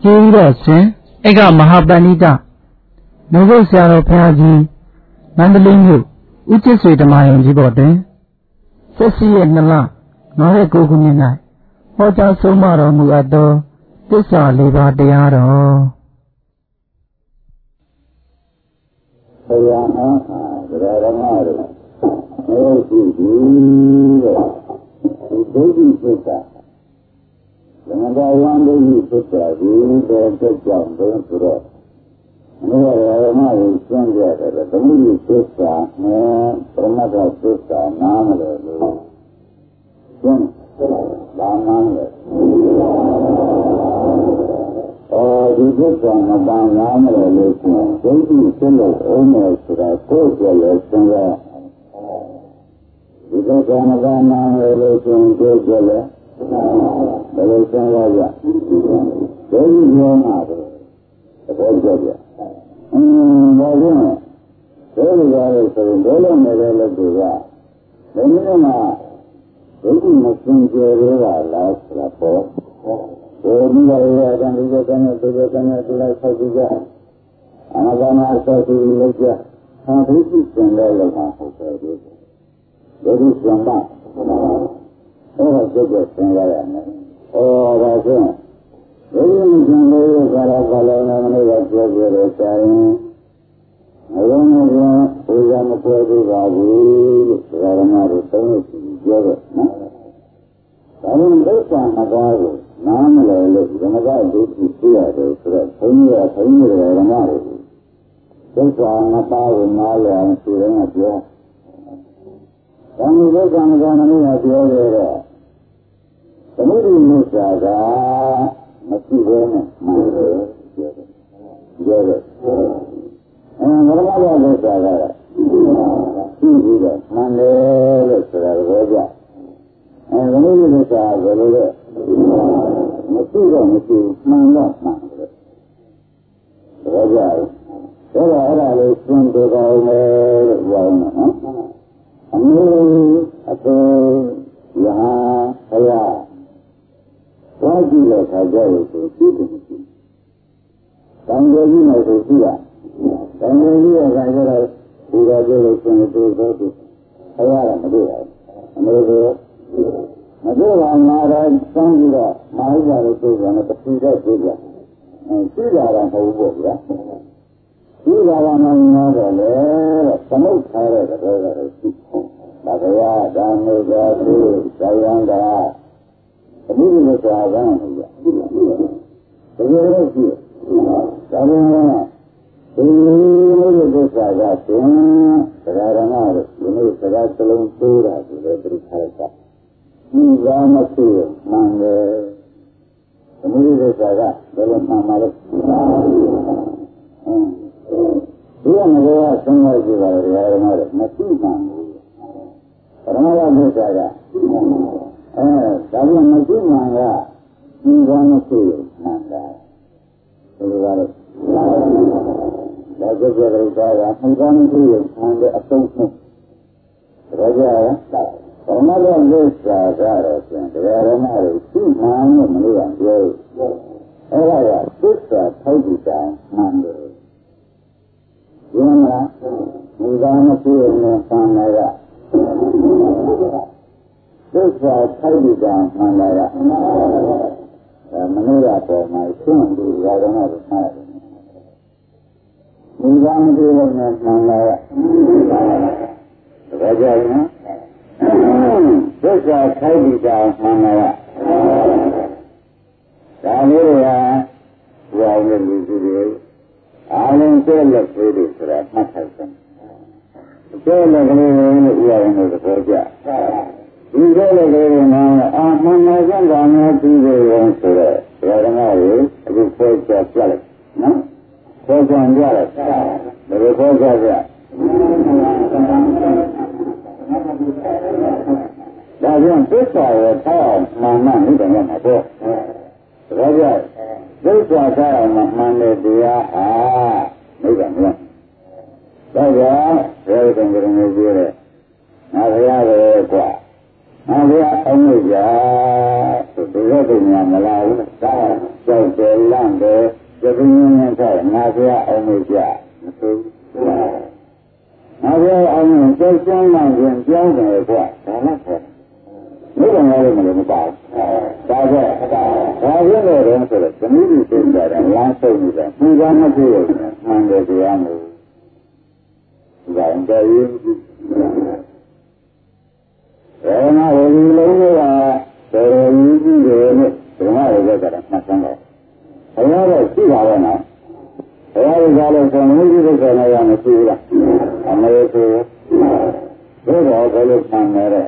ကျေးတော်ရှင်ဧကမဟာပဏိတမုဂုတ်ဆရာတော်ဘုရားကြီးမန္တလေးမြို့ဦးကျစ်ဆွေဓမ္မယုံကြီးပေါ်တွင်14 ရက် 2 လ 59 ခုနှစ်၌ဟောကြားဆုံးမတော်မူအပ်သောသစ္စာ၄ပါးတရားတော်ဘုရားအားဗရဒမတို့မေရှိသည်တဲ့ဒီဒုတိသစ္စာသမဂဝံဒုတိသစ္စာဒီတဲ့အတွက်ကြောင့်ဘုရားဆိုတော့မေရရမကိုရှင်းပြတယ်သမုဒိသစ္စာနဲ့ပရမတ္ထသစ္စာနားမလို့လို့ရှင်းဘာမှမလဲဒီသစ္စာမပါနားမလို့လို့ရှင်းဒုတိသစ္စာအောင်မယ်ဆိုတာကိုယ်ကျလဲရှင်းရဒီသစ္စာမပါနားမလို့ရှင်းကိုယ်ကျလဲဘယ်လိုရှင်းရကြဒုတိယမှာတော့ဘောကြကြဘာလို့လဲဒုတိယလို့ဆိုရင်ဒုလုံးနေတဲ့လက်တွေကဘယ်နည်းမှဒုတိယမစင်ကြယ်ရတာလားဆိုတာပေါ့ဒီလိုရတဲ့ဒီလိုကနေဒီလိုကနေဒီလိုဆက်ကြည့်အနာဂတ်ဆက်ကြည့်လို့ကြဟာဒုတိယစင်တဲ့လောက်မှာဟုတ်တယ်ဒုတိယစင်ပါအဲ့ဒါကြည့်ကြစင်ရရမယ်ဒါဆိုဘယ်လိုမျိုးကျန်လို့ရတာကလည်းမနေ့ကပြောပြတဲ့ဆိုင်အလုံးစုံဘုရားမပြောသေးပါဘူးလို့ဓမ္မတို့သုံးလို့ပြောတယ်နော်ဒါလို့ဒုက္ခမကောင်းဘူးနားမလည်လို့ဓမ္မကဒုက္ခသိရတယ်ဆိုတော့ဘုန်းကြီးကဓမ္မတွေဒုက္ခမပါဘူးနားလည်အောင်ဆိုရင်ပြောဒါမျိုးဒုက္ခမကောင်းမလို့ပြောရတော့သမုဒိမစ္စာကမရှိဘဲနဲ့မှန်တယ်ပြောတယ်ဘုရားကလည်းဆိုတာကရှိပြီးတော့မှန်တယ်လို့ဆိုတာကိုကြဘုရားကဆိုတာဘယ်လိုလဲမရှိတော့မရှိမှန်တော့မှန်တယ်ဘုရားကအဲ့ဒါလေးရှင်းပြပါဦးမယ်လို့ပြောနေနော်အမျိုးအသေးရာဘုရားဘာကြည့်လဲခါကြလို့ဆိုသိတယ်မရှိတန်ကြကြီးနဲ့ဆိုရှိတာတန်ကြကြီးရဲ့ခါကြတော့ဒီကကြလို့ရှင်တို့သောသူဘုရားကမတွေ့ပါဘူးအမေတို့မတွေ့ပါငါတော့စမ်းပြီးတော့မာရိယာတို့ဆိုတယ်တတိတော့တွေ့ကြသိတာတော့မဟုတ်ဘူးဗျာသိတာကမှငါတော့လေသမုတ်ထားတဲ့တော်တော်ရှိဒါကရာဓမ္မေသာသူဇယံတာအမှုတွေဆိုတာကဟုတ်ကဲ့တကယ်လို့ရှိဒါပေမဲ့ဒီလိုမျိုးဒုက္ခကသင်တရားဓမ္မတို့ဒီလိုစကားစလုံးသိတာဆိုတဲ့ပြိခါကဒီကမရှိမှန်တယ်အမှုတွေဆိုတာကဘယ်လိုမှန်မှာလဲဒီကနေ့ကသုံးလိုက်ကြပါလေတရားဓမ္မတို့မရှိမှန်ဘူးပရမတ်ဒုက္ခကဒါပြန်မရှိမှန်ကဒီကမရှိမှန်တာဘယ်လိုပါလဲဒါကြကြရတာကဒီကမရှိမှန်တဲ့အဆုံးဆုံးဒါကြရပရမတ်ဒုက္ခကတော့ပြန်တရားဓမ္မတွေရှိမှန်လို့မလို့အောင်ပြောအဲ့ဒါကသစ္စာထိုက်ကြတာမှန်တယ်ဒီမှာဒီကမရှိရင်မှန်တာကသစ္စာထိုက်ကြမှန်လားမနည်းကတော့မှရှင်းပြီးရတော့မှမှားတယ်ဒီကံဒီလိုနဲ့မှန်လားဒါကြောင့်သစ္စာထိုက်ကြမှန်လားဒါလေးကရောင်းတဲ့လူတွေအားလုံးကျက်လက်သေးတယ်ဆိုတာမှတ်ထားတယ်ကျက်လက်ကလေးလို့ဥရရင်တော့ပြောကြဒီလိုလည်းငါအာမနာကြံတာများပြီးတယ်ဆိုတော့ဓမ္မတွေအခုဖွဲ့ကြပြလိုက်နော်ဖွဲ့ကြပြလိုက်ဘယ်လိုဖွဲ့ကြပြဒါကြောင့်သစ္စာရဲ့ထားမှန်မှန်နေတယ်မှာပေါ့ဒါကြောင့်သစ္စာထားမှမှန်တဲ့တရားဟာနေတယ်နော်ဒါကြောင့်ဘယ်လိုကြုံကြုံနေကြလဲငါဘုရားရဲ့ကွာငါဘုရားအောင်လို့ကြာဒီလိုပုံများမလာဘူး။ဒါကြောက်တယ်လန့်တယ်နေတဲ့ငါပြအောင်လို့ကြမဆိုးငါပြအောင်လို့ကြောက်ကြမ်းမှရင်ကြောင်းတယ်ကွာဒါနဲ့ဆိုမိဘငါလည်းမလို့မပါဘူးဒါကဘာဖြစ်လို့လဲဆိုတော့သမီးကြီးသိကြတယ်လမ်းဆုံးနေတာပူဇော်မဖြစ်ရဘူးမှန်တယ်တရားမို့ဒါတော့ရင်းကြီးဒါမှဝီလုံးကတော်ရင်းကြီးတယ်လို့ဓမ္မရဲ့ကြတာမှတ်စမ်းတော့ဘုရားတော့ရှိပါတော့နော်ဘုရားကလည်းဆိုမင်းကြီးတို့ကတော့ရမရှိဘူးလားအမေဆိုဘယ်တော့ဘယ်လိုမှန်လဲအဲ့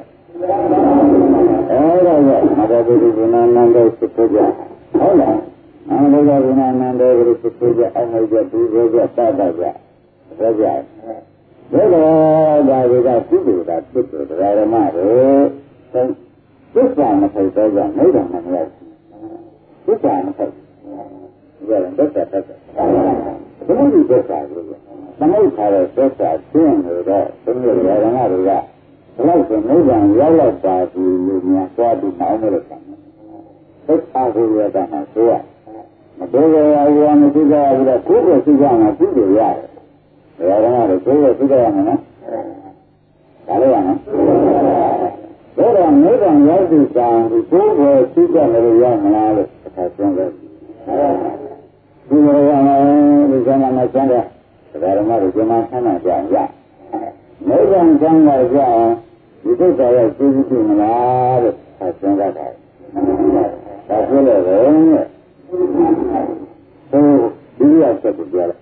ဒါကမဘဂဝိဘုနာနန္ဒသုတ္တကြဟုတ်လားမဘဂဝိဘုနာနန္ဒသုတ္တကြအမေကဒီဘောကသတ္တကြဒါကြဘယ်တော့ဒါတွေကကုသိုလ်ကဖြစ်တယ်ဓမ္မတို့သစ္စာမထိုက်တော့ကြနိဗ္ဗာန်မရောက်သစ္စာမထိုက်ကြတယ်သစ္စာတတ်တယ်သမုဒိသစ္စာလို့သမုဒ္ဒါရဲ့သစ္စာရှင်းလို့တော့သမုဒ္ဒါရဏတွေကဘလောက်ဆိုနိဗ္ဗာန်ရောက်လောက်ပါဘူးလို့များသွားပြီးနောက်မလို့ဆံသစ္စာကိုရတာမှဆိုရမတော်ရဘူးမသိကြဘူးတော့ကိုယ်ကိုသိကြမှာသိလို့ရတယ်ဒါရဏတွေကိုယ်ကိုသိကြရမှာနော်ဒါလည်းရနော်ဒါတော့နိဗ္ဗာန်ရောက်တဲ့ကံကိုကိုယ်ကိုသိကြလို့ရမလားလို့အခါဆုံးတယ်ဒီလိုရမယ်ဒီကံမှာကျန်တဲ့ဒါရမတို့ကျမဆန်းတာကြောင့်ရနိဗ္ဗာန်ကျမ်းလာကြအောင်ဒီသစ္စာရဲ့သိသိမလားလို့ဆက်ဆင်းတတ်တယ်ဒါဆိုလို့ပဲဒီရဆက်ပြရ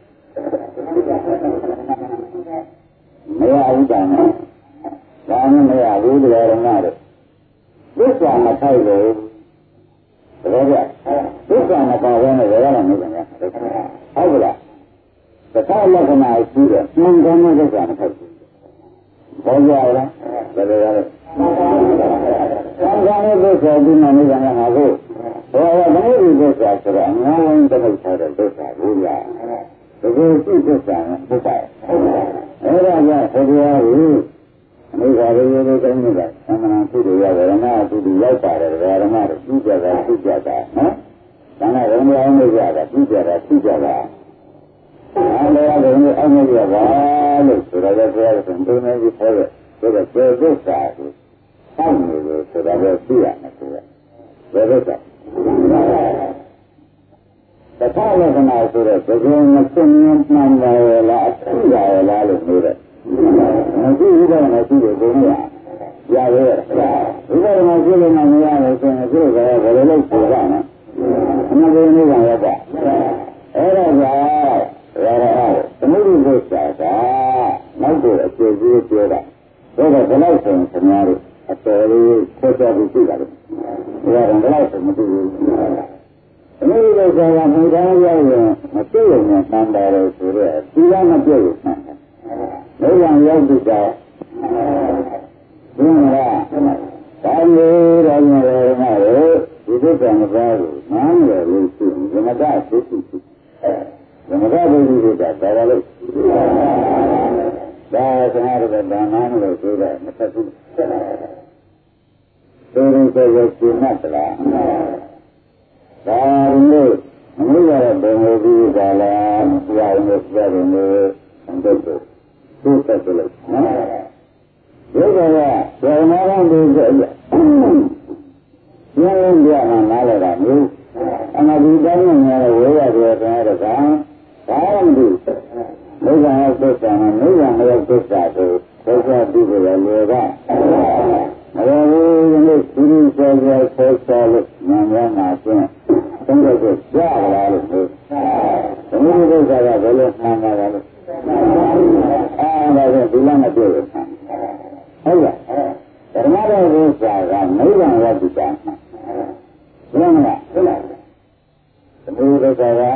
မရဘူးတန်ဒါနဲ့မရဘူးတရားရမတို့သစ္စာမထိုက်လို့ဒါကြသစ္စာမပါဘဲနဲ့ရရမှာမဟုတ်ဘူးဟုတ်ကလားသစ္စာလက္ခဏာရှိတယ်မှန်ကန်တဲ့သစ္စာမထိုက်ဘူးဘောကြလားဒါလည်းရတယ်မှန်ကန်တဲ့သစ္စာဒီမှာနေကြမှာဟုတ်ဘောကသမုဒိသစ္စာဆိုတော့အများကြီးသမုဒ္ဒါတဲ့သစ္စာဘူးလားတကယ်ရှိသစ္စာနဲ့သစ္စာအဲ့ဒါကဘုရားကြီးအနိစ္စရေရေတိုင်းနေတာသမဏသုတ္တရဝရဏသုတ္တရောက်ပါတယ်ဓမ္မတွေပြုကြတာပြုကြတာနော်ဒါနဲ့ဘုရားအောင်လို့ရတာပြုကြတာပြုကြတာအဲ့ဒါကလည်းအောင်လို့ရပါလို့ဆိုတော့ဘုရားကဘုရားကြီးခေါ်တဲ့ဒါကကျေသစ္စာကိုစောင့်နေလို့ဆိုတာပဲသိရမယ်ဆိုတော့ကျေသစ္စာတခါလက္ခဏာဆိုတော့ဘယ်လိုမသိမှန်းပါရဲ့လားအသိရရဲ့လားလို့ပြောတယ်မရှိဘူးတော့မရှိဘူးဘုရားရရဲဒီလိုမရှိလို့မရဘူးဆိုရင်သူကဘယ်လိုလုပ်ပြရမလဲအမှန်တရားနေကြရတာအဲ့ဒါကရရသမုဒိသစ္စာကနောက်တော့အခြေကြီးပြောတာဒါကဘယ်လောက်ဆိုရင်ခင်ဗျားတို့အတော်လေးဆက်ကြပြီးသိတာလေဒါကဘယ်လောက်ဆိုမသိဘူးသမုဒိသစ္စာကမူသားရောက်ရင်မသိရင်မှန်တယ်ဆိုတော့ဒီကမပြည့်ဘူးမှန်တယ်နိဗ္ဗာန်ရောက်ပြီတော့ဘုရားဒါမျိုးတော်ရင်လည်းငါတို့ဒီသစ္စာမပါဘူးနားမလည်လို့ရှိရင်ဓမ္မတာသိသိဓမ္မတာဘုရားကဒါပါလို့ဒါသနာရတဲ့ဒါနာမလို့ဆိုတော့မသက်ဘူးသိရင်ဆိုရရှိမှတ်လားဒါလို့မလို့ရတဲ့ဘုံကိုဒီကလာဆရာတော်ဆရာတော်နဲ့အန်တုတ်သိတတ်တယ်နော်ဒီကကဘယ်မှာတော့ဒီကရင်းရမှာနားလည်တာမျိုးအနာဒီတိုင်းနဲ့လည်းဝေးရတယ်တဲ့ကဘာမှမသိမိဂံရဲ့သစ္စာနဲ့မိဂံရဲ့သစ္စာကိုသိကြပြီးကြလေကမရဘူးဒီနေ့ဒီလိုဆိုဆောလို့နာမည်မှာကျင်းသုံးလို့ကြားလာလို့သမုဒိသစ္စာကဘယ်လိုမှန်ပါလဲဒါကဒီလမ်းမပြေဘူးဟုတ်လားဓမ္မတော်ဥစ္စာကနိဗ္ဗာန်ရောက်ပြီတာဘယ်မှာဟုတ်လားသမုဒိသစ္စာက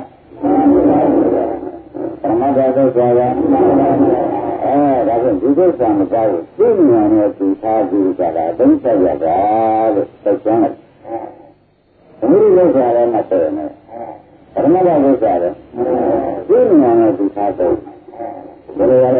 ဓမ္မတော်ဥစ္စာကဒါကဒီသစ္စာမကောင်းဘူးသိဉာဏ်နဲ့သိထားပြီးကြတာသိဆက်ရတာလို့သိချင်တယ်သမုဒိသစ္စာလည်းမသိနဲ့ဓမ္မတော်ဥစ္စာလည်းသိဉာဏ်နဲ့သိထားတယ်ဘယ်လိုလဲ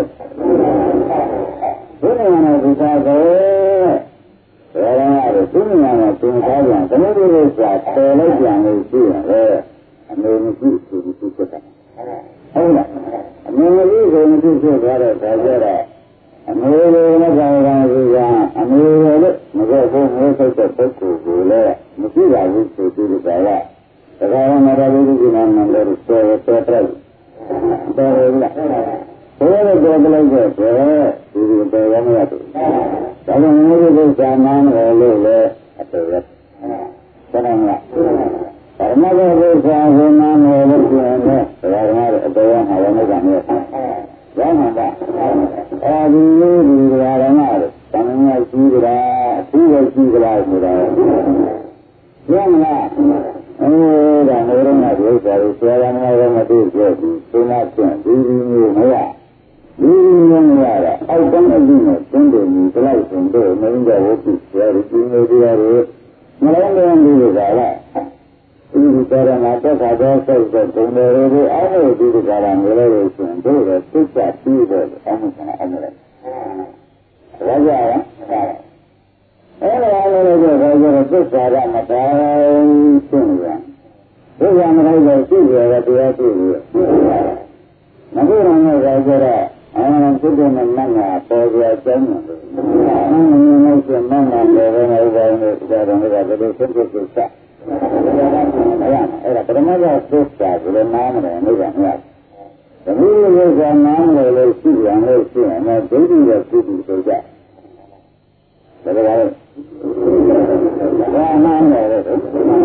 ဘုရားနဲ့ဒီသာကိုဘယ်လိုလဲဒီဉာဏ်နဲ့သင်္ခါရံသမုဒိသစ္စာပယ်လိုက်ကြလို့ရှိရင်လေအမေမရှိသူသူဖြစ်တာဟုတ်လားအမေမရှိသူသူဖြစ်သွားတဲ့ဒါကြတော့အမေလိုနဲ့ကြောင်ကကြီးကအမေလိုလို့မကောဘူးမိုးစိတ်တဲ့ပုဂ္ဂိုလ်ကိုလည်းမရှိပါဘူးဆိုပြီးတော့ဒါကမရဘူးဒီနာမည်လို့ဆိုတော့တော်တယ်လားဘယ်လိုတော်တယ်လဲဆိုတော့ဒီတော်ရမရဘူးဒါကြောင့်မျိုးကိုဇာမန်တော်လို့လည်းအတော်ရဆရာမပရမဂုဏ်ဆရာဝိမာန်တော်လို့ပြောတယ်ဆရာမတို့အတော်ရမှာလည်းမကမျိုးရမှာပါအဲဒီလိုဒီဓမ္မတို့တန်မြတ်ကြီးကြတာအထူးပဲကြီးကြလားဆိုတာရမလားဒါမျိုးတော့ငါတို့ဆရာတို့ဆရာမတော်မသိကြဘူးသုံးနာဖြင့်ဒီမျိုးမရဒီမျိုးမရတော့အောက်တန်းအကြည့်နဲ့သင်တယ်ဒီလောက်ဆိုတော့မင်းကဝုတ်ဆရာတို့ဒီမျိုးတရားတွေမလုံးလုံးပြီးကြတာဒီကြရမှာတက်ခါတော့စိတ်တော့ဘုံတော်တွေကိုအားလို့ဒီကြတာမျိုးလို့ဆိုရင်တို့လည်းသိချပြီးတော့အမှုကအမှုလိုက်ဘာကြရအဲ့ဒါလည်းတော့ဘာကြတော့သစ္စာကမတော်ရှင်းရသစ္စာမလိုက်တော့ရှိရတဲ့တရားရှိရမဟုတ်တော့လည်းဘာကြတော့သုဒ္ဓမမနာပေါ်ပြအကြောင်းလို့မရှိမနာလည်းဘယ်လိုပဲလို့ဒါတော့လည်းဘယ်လိုဆုံးဖြတ်ချက်ချအဲ့ဒါပရမဂ္ဂသစ္စာကိုလည်းနားမလည်နေတာမဟုတ်ဘူးဒီလိုကနားမလည်လို့ရှိရလို့ရှိရင်တော့ဒိဋ္ဌိရဲ့သိပြီဆိုကြဒါကြလဲဘာနားမလဲလို့ဒီ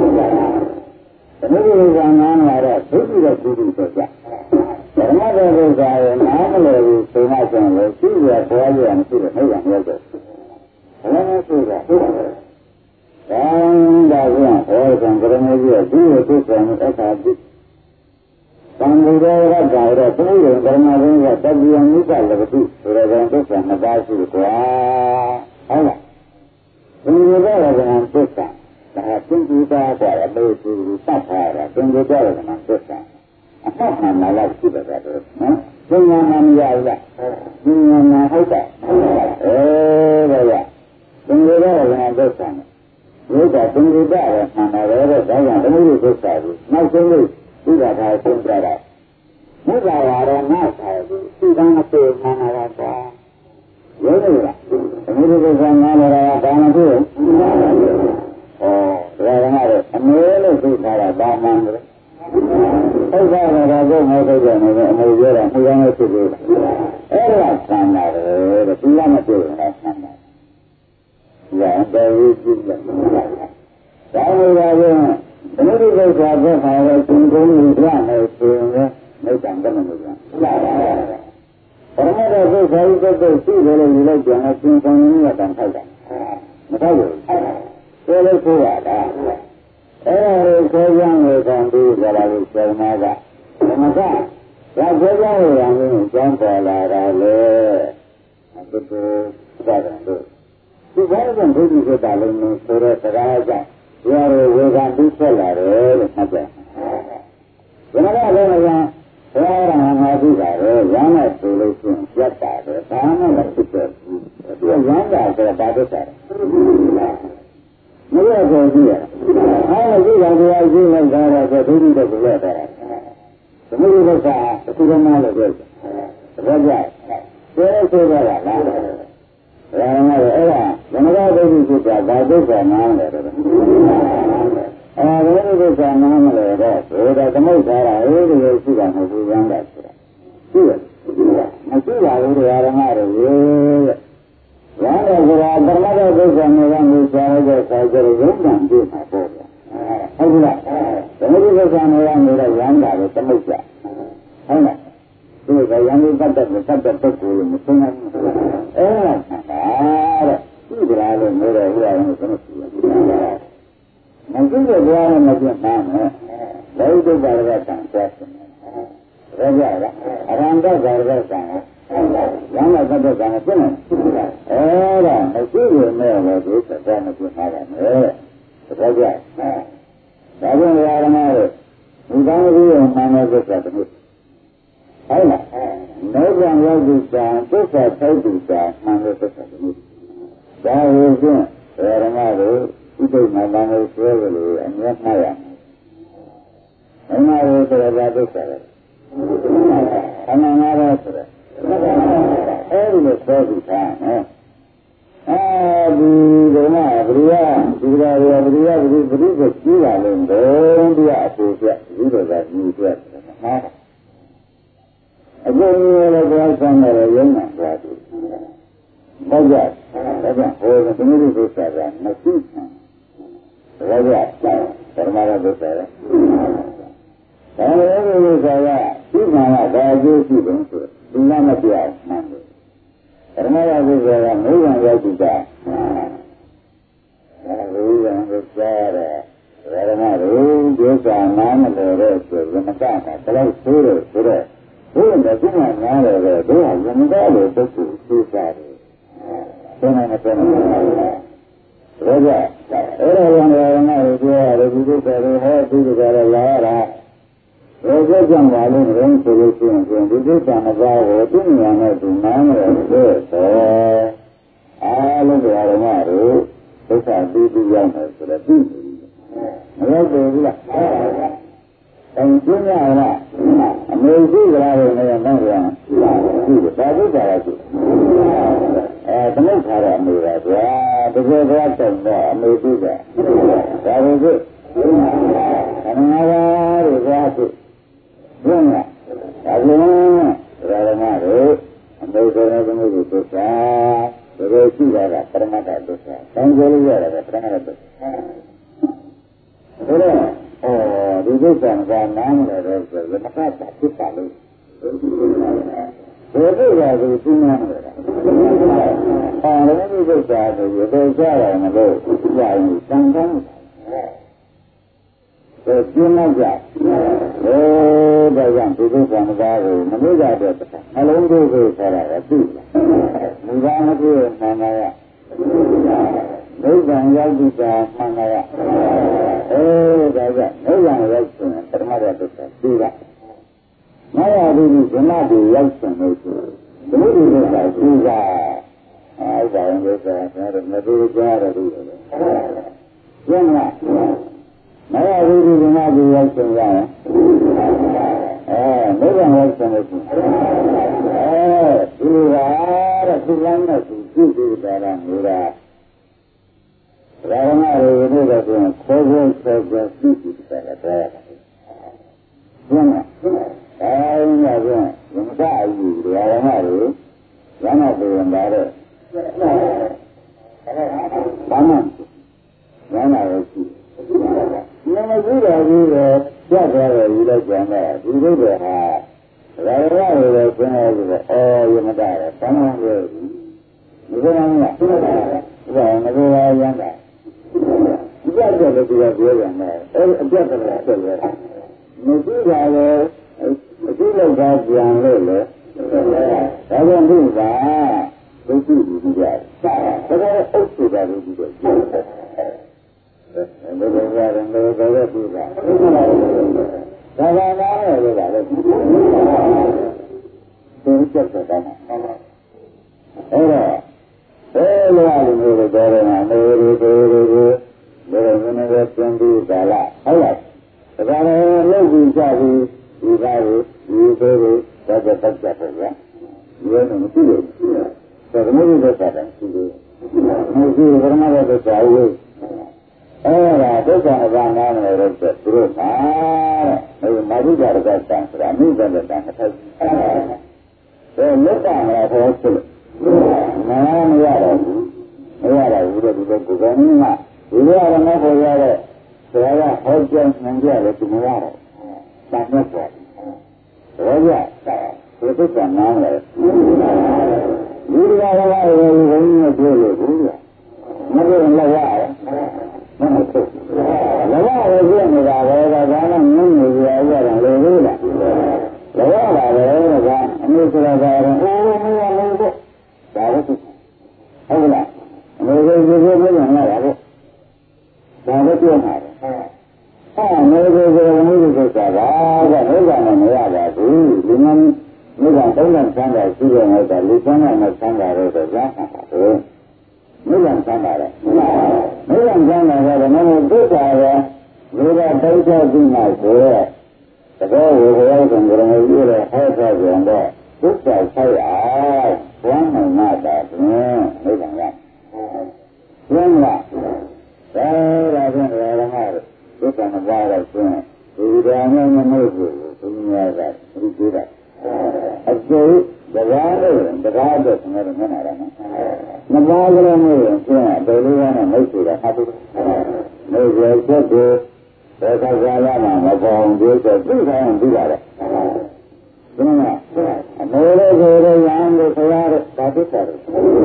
လိုကနားမလဲတော့ဒိဋ္ဌိရဲ့သိပြီဆိုကြဓမ္မတော်ကိုသာရနားမလည်ဘူးဆိုမှကျန်လို့ရှိရပေါ်ရမရှိတော့ဟုတ်ရမလို့တော့ဘယ်လိုဆိုတာဟုတ်တယ်ဒါကဟောကံကရမေကြီးကဒီလိုသိတယ်အခါဒီသံဃာရကတာရသုံးရင်ဓမ္မရင်းကတပ္ပယမိကလည်းတိဆိုတဲ့ကံသစ္စာနှစ်ပါးရှိကွာဟုတ်လားသင်္ကေတရကံသစ္စာဒါသင်္ကေတကအလို့ရှိပြီးသတ်ထားတာသင်္ကေတရကံသစ္စာအမှန်မှန်လာရှိတယ်တော့နော်သင်္ညာနာမရဘူးလားသင်္ညာနာဟုတ်တာဒါရသင်္ကေတရကံသစ္စာဘုရားသင်္ကေတရဆန္ဒရတဲ့ဒါကြောင့်သမုဒ္ဒိသစ္စာကိုနောက်ဆုံးလို့သိတာသာရှင်းပြတာဘုရားရတော့ငါဆိုင်ကိုသိတာမသိမှန်တာကွာရုံးလို့လားသမုဒ္ဒိသစ္စာနားလာတာဘာမှမဖြစ်ဘူးဒါကလည်းအမေလို့သိတာကဘာမှမဟုတ်ဘူးဟုတ်ပါတော့တော့မဟုတ်ကြနေတယ်အမေပြောတာမှုကောင်းလို့ဖြစ်လို့အဲ့ဒါဆန္ဒတယ်တဲ့ဒီကမတွေ့ဘူးလားဆန္ဒရတဲ့ဝိသုဒ္ဓဒါလိုပါရင်သမုဒိဒ္ဓဆာဘက်မှာလည်းသင်္ကုန်းကြီးရမယ်ဆိုရင်မိစ္ဆာကမ္မလို့ပြောတာပရမတ္တသုခာယုတ္တရှိတယ်လို့ယူလိုက်ကြရင်သင်္ကုန်းကြီးကတန်ထိုက်တာမထိုက်ဘူးဆိုလို့ဆိုရတာအဲ့ဒါကိုဆိုကြလို့ကောင်းပြီးကြလာလို့ဆောင်းမှာကဓမ္မကဒါဆိုကြလို့ရရင်ကျောင်းပေါ်လာတာလေဘုဒ္ဓသာသနာတို့ဒီဘာကြောင့်ဒုတိယသစ္စာလုံးလို့ဆိုတဲ့စကားကြောင့်ဒီဟာကိုဝေခံပြီးဆက်လာတယ်လို့မှတ်တယ်။ဒီမှာလည်းဘုရားရဟန်းပြုတာလေရမ်းနဲ့ဆိုလို့ရှိရင်ပြတ်တာပဲဘာမှမဖြစ်ဘူး။ဒီရမ်းတာဆိုတာဘာသက်တာလဲ။မရဘူးကြည့်ရ။အားလုံးကြည့်တာဒီအကြီးလိုက်တာတော့ဒုတိယကိုလက်တာ။သမုဒိသစ္စာအခုတော့မှလည်းပြောတယ်။ဒါကြောင့်ဆိုရတာလား။ဒါမှလည်းအဲ့ဒါဓမ္မဂဒိဋ္ဌိဆိုတာဘာဒုက္ခနားလဲတဲ့ဒါဒုက္ခနားမလဲတော့ဘုရားသမုဒ္ဒါရအေးဒီလိုရှိတာမဟုတ်ဘူးရမ်းတာဆိုတာရှိတယ်မရှိပါဘူးတရားဓမ္မတွေရဲ့ရမ်းတယ်ဆိုတာဓမ္မဂဒုက္ခမျိုးကမျိုးစားရတဲ့အခါကျတော့ရုံးတန်ပြမှာပေါ့ဗျာဟုတ်ကဲ့သမုဒ္ဒိသစ္စာမျိုးကမျိုးတော့ရမ်းတာပဲသမုဒ္ဒဟုတ်လားဒီကရံလို့တတ်တဲ့ပုဂ္ဂိုလ်ကိုမဆုံးနိုင်ဘူးအဲ့ဒါတဲ့ဒီကြလားလို့မျိုးတော့ဟိုအောင်ဆုံးရှိတယ်မကြည့်တဲ့ဘုရားနဲ့မပြတ်ပါနဲ့လောကုတ္တရာကံဆက်တယ်ဒါကြလားအရဟံတ္တရာကံရံမတ္တကံပြည့်နေအဲ့ဒါမရှိရင်လည်းဒီစကားမပြတ်ပါနဲ့ဒါကြဒါကြောင့်ဓမ္မတို့ဒီကောင်းကြီးကိုမှန်တဲ့သစ္စာတစ်ခုဟုတ်လားနိဗ္ဗာန်ရောက်သူကသစ္စာထိုက်သူကမှန်တဲ့သစ္စာတစ်ခုဒါကိုဖြင့်ဓမ္မတို့ဥဒိဋ္ဌနာကိုဆွဲကြလို့အမြဲမှားရမယ်ဓမ္မကဆိုရတာဒုက္ခပဲခန္ဓာငါးပါးဆိုရအဲဒီလိုပြောပြီးသားနော်ဒီဓမ္မပရိယဒီကရာပရိယပရိကိုကြည့်ရလို့ဘုံတရားအဖို့ပြဒီလိုကညီပြမှားအကျိုးမျိုးလည်းပြောဆန်းတယ်ရုံးတာသွားတယ်ဟုတ်ကြဒါကြောင့်ဟိုသမီးတို့ဒုက္ခကမရှိဘူးဒါကြောင့်ဓမ္မရဒုက္ခရဒါလည်းဒီလိုဆိုရဒီမှာကဘာအကျိုးရှိတယ်ဆိုဒီလားမပြောင်းမှန်တယ်ဓမ္မရဒုက္ခကမိဂံရောက်ကြတာဒါလိုရံကိုကြားတယ်ဓမ္မတို့ဒုက္ခနားမလို့တဲ့ဆိုရင်မကတာဘယ်လိုဆိုးတယ်ဆိုတော့ဘုရားကမှနားတယ်လေဘုရားယမသားလို့ပုဂ္ဂိုလ်သိစားတယ်ဘယ်နဲ့မပြောနိုင်ဘူးဒါကြောင့်အဲ့ဒါကြောင့်ဓမ္မတို့ပြောရတယ်ဒီဒုက္ခတွေဟောဒီဒုက္ခတွေလာရတာဒီဒုက္ခကြောင့်ပါလို့ဘယ်ဆိုလို့ရှိရင်ဒီဒုက္ခမပါဘူးသူဉာဏ်နဲ့သူနားမလို့ဆိုတော့အားလုံးဓမ္မတို့ဒုက္ခသိပြီးရောက်တယ်ဆိုတော့သိမရောက်ဘူးလားအင်းကျင်းရလားအမေရှိကြလားလို့လည်းတော့ပြန်ရှိတယ်ဒါဒုက္ခရရှိသမုဋ္ဌာရအမေပါဗျာတကယ်တော့တော့အမေရှိတယ်ဒါလို့ဆိုခန္ဓာငါးပါးတွေသွားရှိဘုရားဒါကြောင့်ဓမ္မတို့အမေဆိုတဲ့သမုဒ္ဒဒုက္ခတကယ်ရှိတာကပရမတ္တဒုက္ခသံဃာလို့ရတယ်ပရမတ္တဒုက္ခဒါတော့ဒီဒုက္ခကနားမလဲတော့ဆိုရင်မကတာဖြစ်ပါလို့ဘယ်လိုလဲဆိုသူနားမလဲလည်းဒီဒုက္ခဆိုရတော့ကြားတယ်မလို့ကြာရင်စံတန်းတယ်ကျင်းလိုက်ကြဒါကြောင့်ဒီဒုက္ခမကားကိုမလို့ရတဲ့နှလုံးသွင်းကိုခေါ်တာကသိမူကားမဖြစ်မှန်ပါရဲ့ဒုက္ခရောက်ပြီးတာမှန်ပါရဲ့ဒါကြောင့်ဒုက္ခရောက်ခြင်းပရမတ္တဒုက္ခသိတာမရဘူးဒီဓမ္မတွေရောက်ခြင်းလို့ဆိုဘုရားဒုက္ခသိတာအားကြောင့်ဒုက္ခရတယ်မတူကြရတယ်လို့ကျင်းလားမရဘူးဒီဓမ္မတွေရောက်ခြင်းရရင်ဒုက္ခရောက်ခြင်းလို့ဒီဟာတဲ့သူလမ်းနဲ့သူပြုစုကြတာမျိုးလားဓမ္မတွေဘုရားကခေါ်ဖို့ဆက်ပြီးပြုစုကြတာတဲ့ဘုရားအဲဒီမှာကဓမ္မအယူဓမ္မတွေရဟနာပြေရင်ပါတဲ့ဘာမှရဟနာရဲ့ရှိမမကြည့်ရဘူးလေကြက်သွားတယ်ယူလိုက်ကြတယ်ဒီလိုပဲဟာဒါရရလို့ဆင်းရဲပြီးတော့ယမတာတယ်ဘာမှမပြောဘူးဒီလိုမှမလားဒါငါတို့ရမ်းတာဒီကြက်တယ်လို့ပြောကြတယ်အဲအပြတ်တယ်ဆက်တယ်မကြည့်ရဘူးအကြည့်လောက်သာပြန်လို့လေဒါကြောင့်ဒီကဒုက္ခကြီးကြတယ်ဒါကတော့အုပ်စုတာလို့ဒီလိုပြောတယ်ဘယ်လိုလဲဘယ်လိုလဲဒီကဒါကနားရလို့ပါလေသူချက်တာမှာအဲ့တော့ဘယ်လိုအလုပ်မျိုးတွေတော့နေမေရီတွေဘယ်လိုနည်းပဲပြန်ပြီးပါလားဟုတ်လားဒါကလည်းလုပ်ပြီးကြပြီးဒီကားကိုဒီသေးကိုတော့တက်ကြပါဗျာဒီလိုမရှိလို့ဒါကမျိုးတွေတက်တာရှိတယ်မရှိဘယ်မှာတော့ကြာဦးအဲ့ဒါဒုက္ခအပါနာနဲ့တော့သူတို့ပါတဲ့မာဓိကရကတံဆိုတာအမိကတံတစ်ထိုက်ဒါလက်တာမှာဟောဆိုနားမရတော့ဘူးမရတော့ဘူးတဲ့ဒီလိုကိုယ်ကင်းကဒီလိုရမဖို့ရတဲ့ဆရာကဟောကြားနိုင်ကြတယ်သူမရတော့တန်မြတ်ပေါ်ရောကြဒီဒုက္ခနားလဲဒီလိုရတာကိုဘုန်းကြီးပြောလို့ဘူးမပြောရင်လည်းရတယ်မဟုတ်ဘူး။လောဘကိုပြနေတာပဲဒါကလည်းငင်းနေကြရတယ်လေလို့လား။လောဘပါပဲကအမှုဆိုတာကတော့အိုးမရလို့ပေါ့။ဒါလည်းဟုတ်လား။အမေကဒီလိုပြောနေတာလားပေါ့။ဒါလည်းပြောမှာပဲ။ဟာမေကဒီလိုမျိုးဆိုတာကဘုရားနဲ့မရပါဘူး။ဒီမှာမိဘသုံးလဆန်းတာရှိတယ်ငါကလူဆန်းတာနဲ့ဆန်းတာတော့ကြားတာပါပဲ။မိဘဆန်းတာလေ။မိဘဆန်းတာကတော့မဟုတ်ဒုက္ခရဲ့လူကတိတ်တော့ပြီးမှဆိုရဲဘောဝေဘယောကံကရမေပြည့်တဲ့ဟောထားကြတော့ဒုက္ခဆိုင်အားဘဝမှာတာဖြင့်နိဗ္ဗာန်ကဘုရားဒါရာဖြင့်ဓမ္မဒုက္ခမပါတော့ဖြင့်ဒီဓမ္မနဲ့မဟုတ်ဘူးဘုရားကဒီကြည့်တာအကျိုးတရားနဲ့တရားတော့ဆင်းရဲနေမှာလားမပါကြလို့မို့ရင်ကျင်းအတော်လေးကနဲ့မိတ်ဆွေကဟာဘူးမိတ်ဆွေချက်ကိုဘယ်ခါကြာလာမှမပေါအောင်ဒီဆိုသိတိုင်းသိရတယ်ဒီမှာအမေလေးကိုရံလို့ဆရာတို့သာသိတယ်ဘ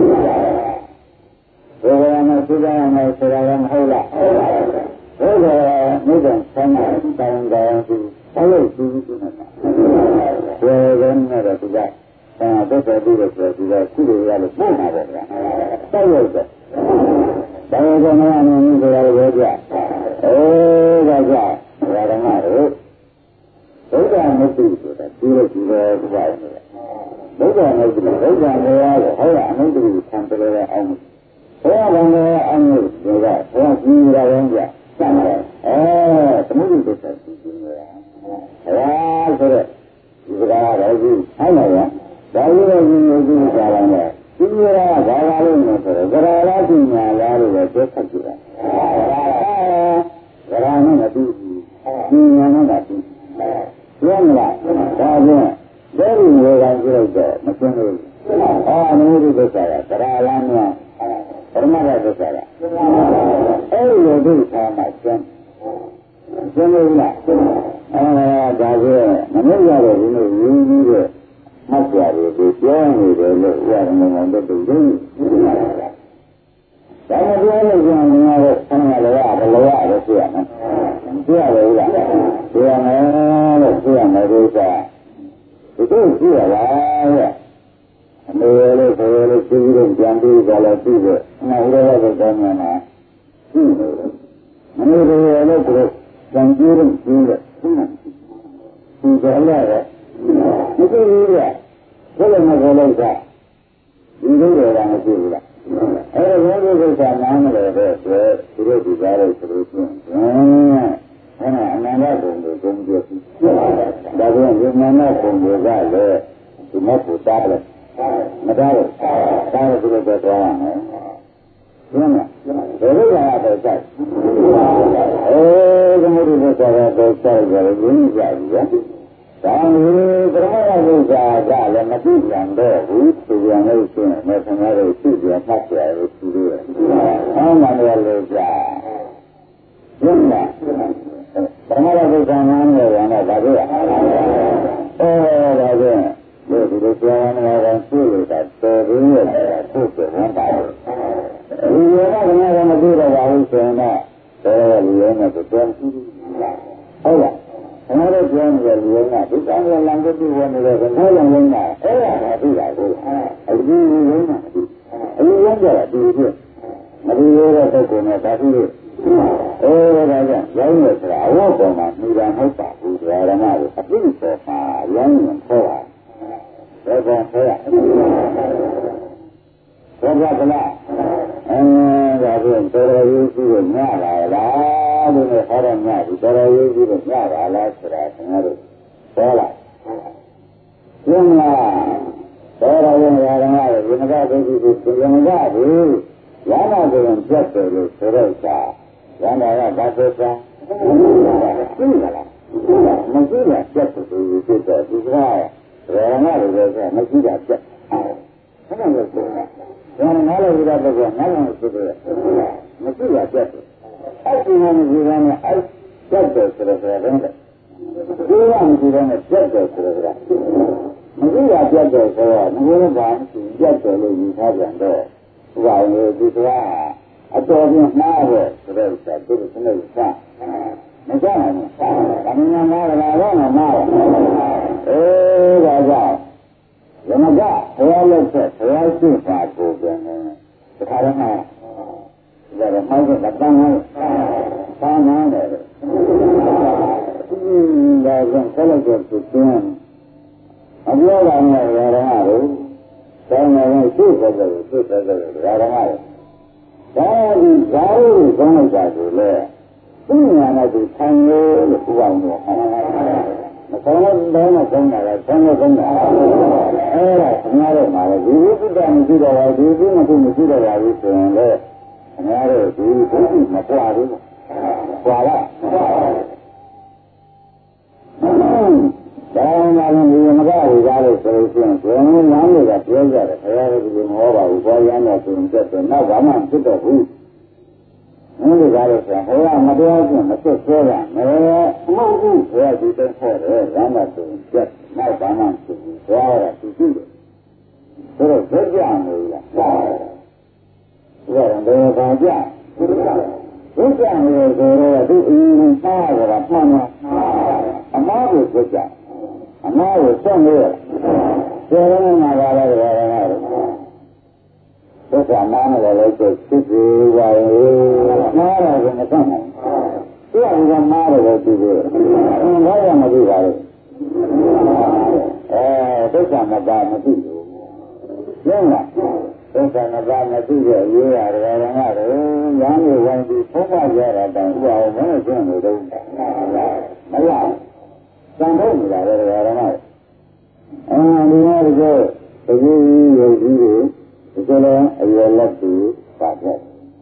ယ်လိုမှသိကြရမယ်ဆရာကမဟုတ်လားဘယ်လိုမိဘဆန်းတဲ့တောင်းတောင်းသူအဲ့လိုသူနေတာဘယ်လိုနဲ့တော့သူကသက်သက်ပြီးတော့ဆိုပြီးတော့ခုလိုရလို့ပို့မှာပေါ့ဗျာတောက်လို့ဆိုတောင်းတော့မရနိုင်ဘူးဆိုတော့ပြောကြဒါကြောင့်ဓမ္မတို့ဘုရားမသိဆိုတာဒီလိုဒီလိုပြောရတယ်ဘုရားမသိဘုရားမရတော့ဟောအနုတ္တိဆံတယ်လည်းအောင်ဘုရားကလည်းအောင်လို့ပြောတာဘုရားကြီးရအောင်ကြစမ်းတယ်သမုဒ္ဒိသစ္စာကြီးကြီးနေတာဘုရားဆိုတော့ဒီစကားတော့ကြီးဟုတ်လားဗျာဒါကြီးလည်းကြီးကြီးကြလာတယ်ဒီလိုကဘာသာလို့လဲဆိုတော့ကြရာလားပညာလားလို့ပဲပြောခတ်ကြတာကြရာနဲ့မတူဘူးပညာနဲ့မတူပြောမလားဒါဖြင့်ဒဲရီဝေကကြည့်တော့မရှင်းလို့အနုဒိသစ္စာကကြရာလားများပရမတ္ထသစ္စာကအဲ့ဒီလိုဒိဋ္ဌာမှာရှင်းလို့လားဒါဖြင့်မမြင်ရတဲ့ဒီလိုရင်းပြီးတော့မှတ်ကြရတယ်ဒီပြောနေတယ်လို့ဥပဒနာနဲ့တူတယ်ဒါမှပြောလို့ကျန်နေရတဲ့ဆန္ဒလောကဘလောကလည်းသိရမယ်သိရတယ်ဟုတ်လားသိရမယ်လို့သိရမယ်ဒီကဒီလိုသိရပါရဲ့အမေလေးဆိုရလို့သိပြီးတော့ကြံပြီးကြလာသိတယ်နောက်တော့တော့တောင်းနေတာသိတယ်မနေ့ကလည်းသူကြံပြီးတော့သိတယ်သိကြရတယ်မသိဘူးကဘယ်လိုမှပြောလိုက်တာဒီလိုတော့မရှိဘူးလားအဲ့ဒါဘယ်လိုကိစ္စနားမလဲတဲ့ဆိုသူတို့ဒီကားလို့ဆိုလို့ချင်းအဲ့ဒါအနန္တဘုံကိုဂုဏ်ပြုဒါကြောင့်ဒီနာနာဘုံတွေကလည်းဒီမဖို့တားတယ်မတားဘူးတားလို့သူတို့တော့သွားရမယ်ဘယ်မှာဘယ်လိုလဲတော့စိုက်ဒီလိုလိုဆိုတော့စိုက်ကြတယ်ဘုရားကြည့်ရဒါမျိုးပရမတ်ဘုရားကလည်းမသိပြန်တော့ဘူးသူပြန်လို့ရှိရင်မဆန္ဒလို့သိပြန်မှတ်ကြရလို့သူတို့။အောင်းမှလည်းလို့ကြာ။ဘုရားပရမတ်ဘုရားနားနဲ့ရတော့ဒါပြောရ။ဒါကြောင့်ဒီလိုပြောရမှာကသိလို့တာတော်ပြီးရတာသူ့ကိုဝန်ပါတယ်။ဒီရောကလည်းမသိတော့ပါဘူးဆိုရင်တော့တော်လူရဲနဲ့တော့တော်ရှိဘူး။ဟုတ်လား။ကျွန်တော်တို့ပြောနေတဲ့လူကဒီကံကလမ်းကိုပြဝင်နေတဲ့ဘယ်လိုလဲအဲ့ဒါကသိတာကိုအကြီးကြီးလုံးမှာအကြီးလုံးကြတာဒီဖြစ်မဒီရတဲ့ပုဂ္ဂိုလ်နဲ့ဒါသိလို့ဒါကြောင့်ရောင်းရဆိုတာအဝတ်ပေါ်မှာမိတာဟုတ်ပါဘူးဓမ္မကိုအပြည့်ပေါ်မှာရောင်းရင်ခေါ်တာဘယ်ကောင်ခေါ်ရဘုရားကလားဒါဖြင့်တော်တော်ကြီးကိုညလာလားလို့ဟောရမြတ်ဒီတော်တော်ကြီးကိုညလာလားဆိုတာကျွန်တော်တို့ပြောလိုက်ရှင်းလားတော်တော်ကြီးဓမ္မရဲ့ဒီမကဒုက္ခကိုသင်္ကြန်ဘူးရဟနာဆိုရင်ပြတ်တယ်လို့ဆိုတော့စာရဟနာကဘာသက်သာသိလားမရှိတာပြတ်တယ်လို့ဆိုတော့ဒီကရဟနာတွေဆိုမရှိတာပြတ်အဲ့ဒါလို့ဆိုတာဒါနဲ့နားလို့ရတဲ့ပုဂ္ဂိုလ်နားလို့ဆိုတော့မရှိတာပြတ်တယ်အဲ့ဒီမှာဒီကနေ့အဲ့ပြတ်တယ်ဆိုတော့ဒါလည်းဒီကမရှိတော့ပြတ်တယ်ဆိုတော့မရှိတာပြတ်တယ်ဆိုတော့ငါတို့ကပြတ်တယ်လို့ယူထားပြန်တော့ဘာလို့ဒီကအတော်ပြင်းမှားတယ်ဆိုတော့သူတို့စနေကမကြမ်းဘူး။ဒါမှမဟုတ်လာတော့မှားတယ်။ဒါကြောင့်ဓမ္မကဘုရားလက်ဆက်ဘုရားရှိပါကိုပြန်တယ်။ဒါကြတော့မှဒါတော့မှတော့တန်းတယ်။သာနာတယ်။ဒါကြောင့်ဆက်လက်သူကျင်းအပြောတာနဲ့ရရမှာလို့ဆောင်းနေရှိတယ်လို့ရှိတယ်လို့ရရမှာလို့ဒါဒီဇာတ်ကိုကောင်းလိုက်တာကိုလေသူ့ညာနဲ့သူခံလို့ဥပအောင်လို့မဆောင်းတော့မဆုံးတာလားဆောင်းတော့ဆုံးတာအဲ့ဒါခင်ဗျားတို့မှာလေဒီဝိသုဒ္ဓမရှိတော့ပါဘူးဒီကုမရှိတော့ပါဘူးဆိုရင်လေခင်ဗျားတို့ဒီဒုက္ခမပွားဘူးပွားလားဒါမှမဟုတ်ဒီမကဝိသားလို့ဆိုလို့ရှိရင်ဘယ်လိုလမ်းတွေကပြောကြတယ်ခင်ဗျားတို့ဒီမဟောပါဘူးဘောရမ်းတော့ဆိုရင်တက်တယ်နောက်ဘာမှဖြစ်တော့ဘူးမင်းတို့ကားလို့ဆိုရင်ဟောရမတရားချင်းမဆွတ်ဆွဲတာမဟုတ်ဘူးဘယ်ဒီတက်ဖို့လဲလမ်းမဆိုရင်တက်နောက်ဘာမှဖြစ်ဘူးသွားရတာသူကြည့်တယ်ဆိုတော့ကြကြမလို့လားဒါတော့ဘယ်ဘာကြဘုရားဘုရားမျိုးဆိုတော့သူအင်းသားကမှန်မှာအမားကိုကြကြအမားကိုစောင့်လို့ကျေရမှာပါလားဒါကလည်းဘုရားနာမလည်းစစ်စစ်ပါရဲ့မားတော့မစောင့်နိုင်သူကမားတယ်သူကဘာရမသိပါဘူးဒုက္ခမပါမသိဘူးလုံးလားဒုက္ခမပါမသိတဲ့ရေးရတယ်ဓမ္မတွေရမ်းလို့ဝင်ပြီးဖုံးပါကြတာတောင်ဥအောင်မင်းကျင့်လို့တော့မရစံထုတ်နေတာလေဓမ္မတွေဒီမှာဒီကိုဒီရုပ်ကြီးတွေဒီလိုအရွယ်လက်တွေပါတယ်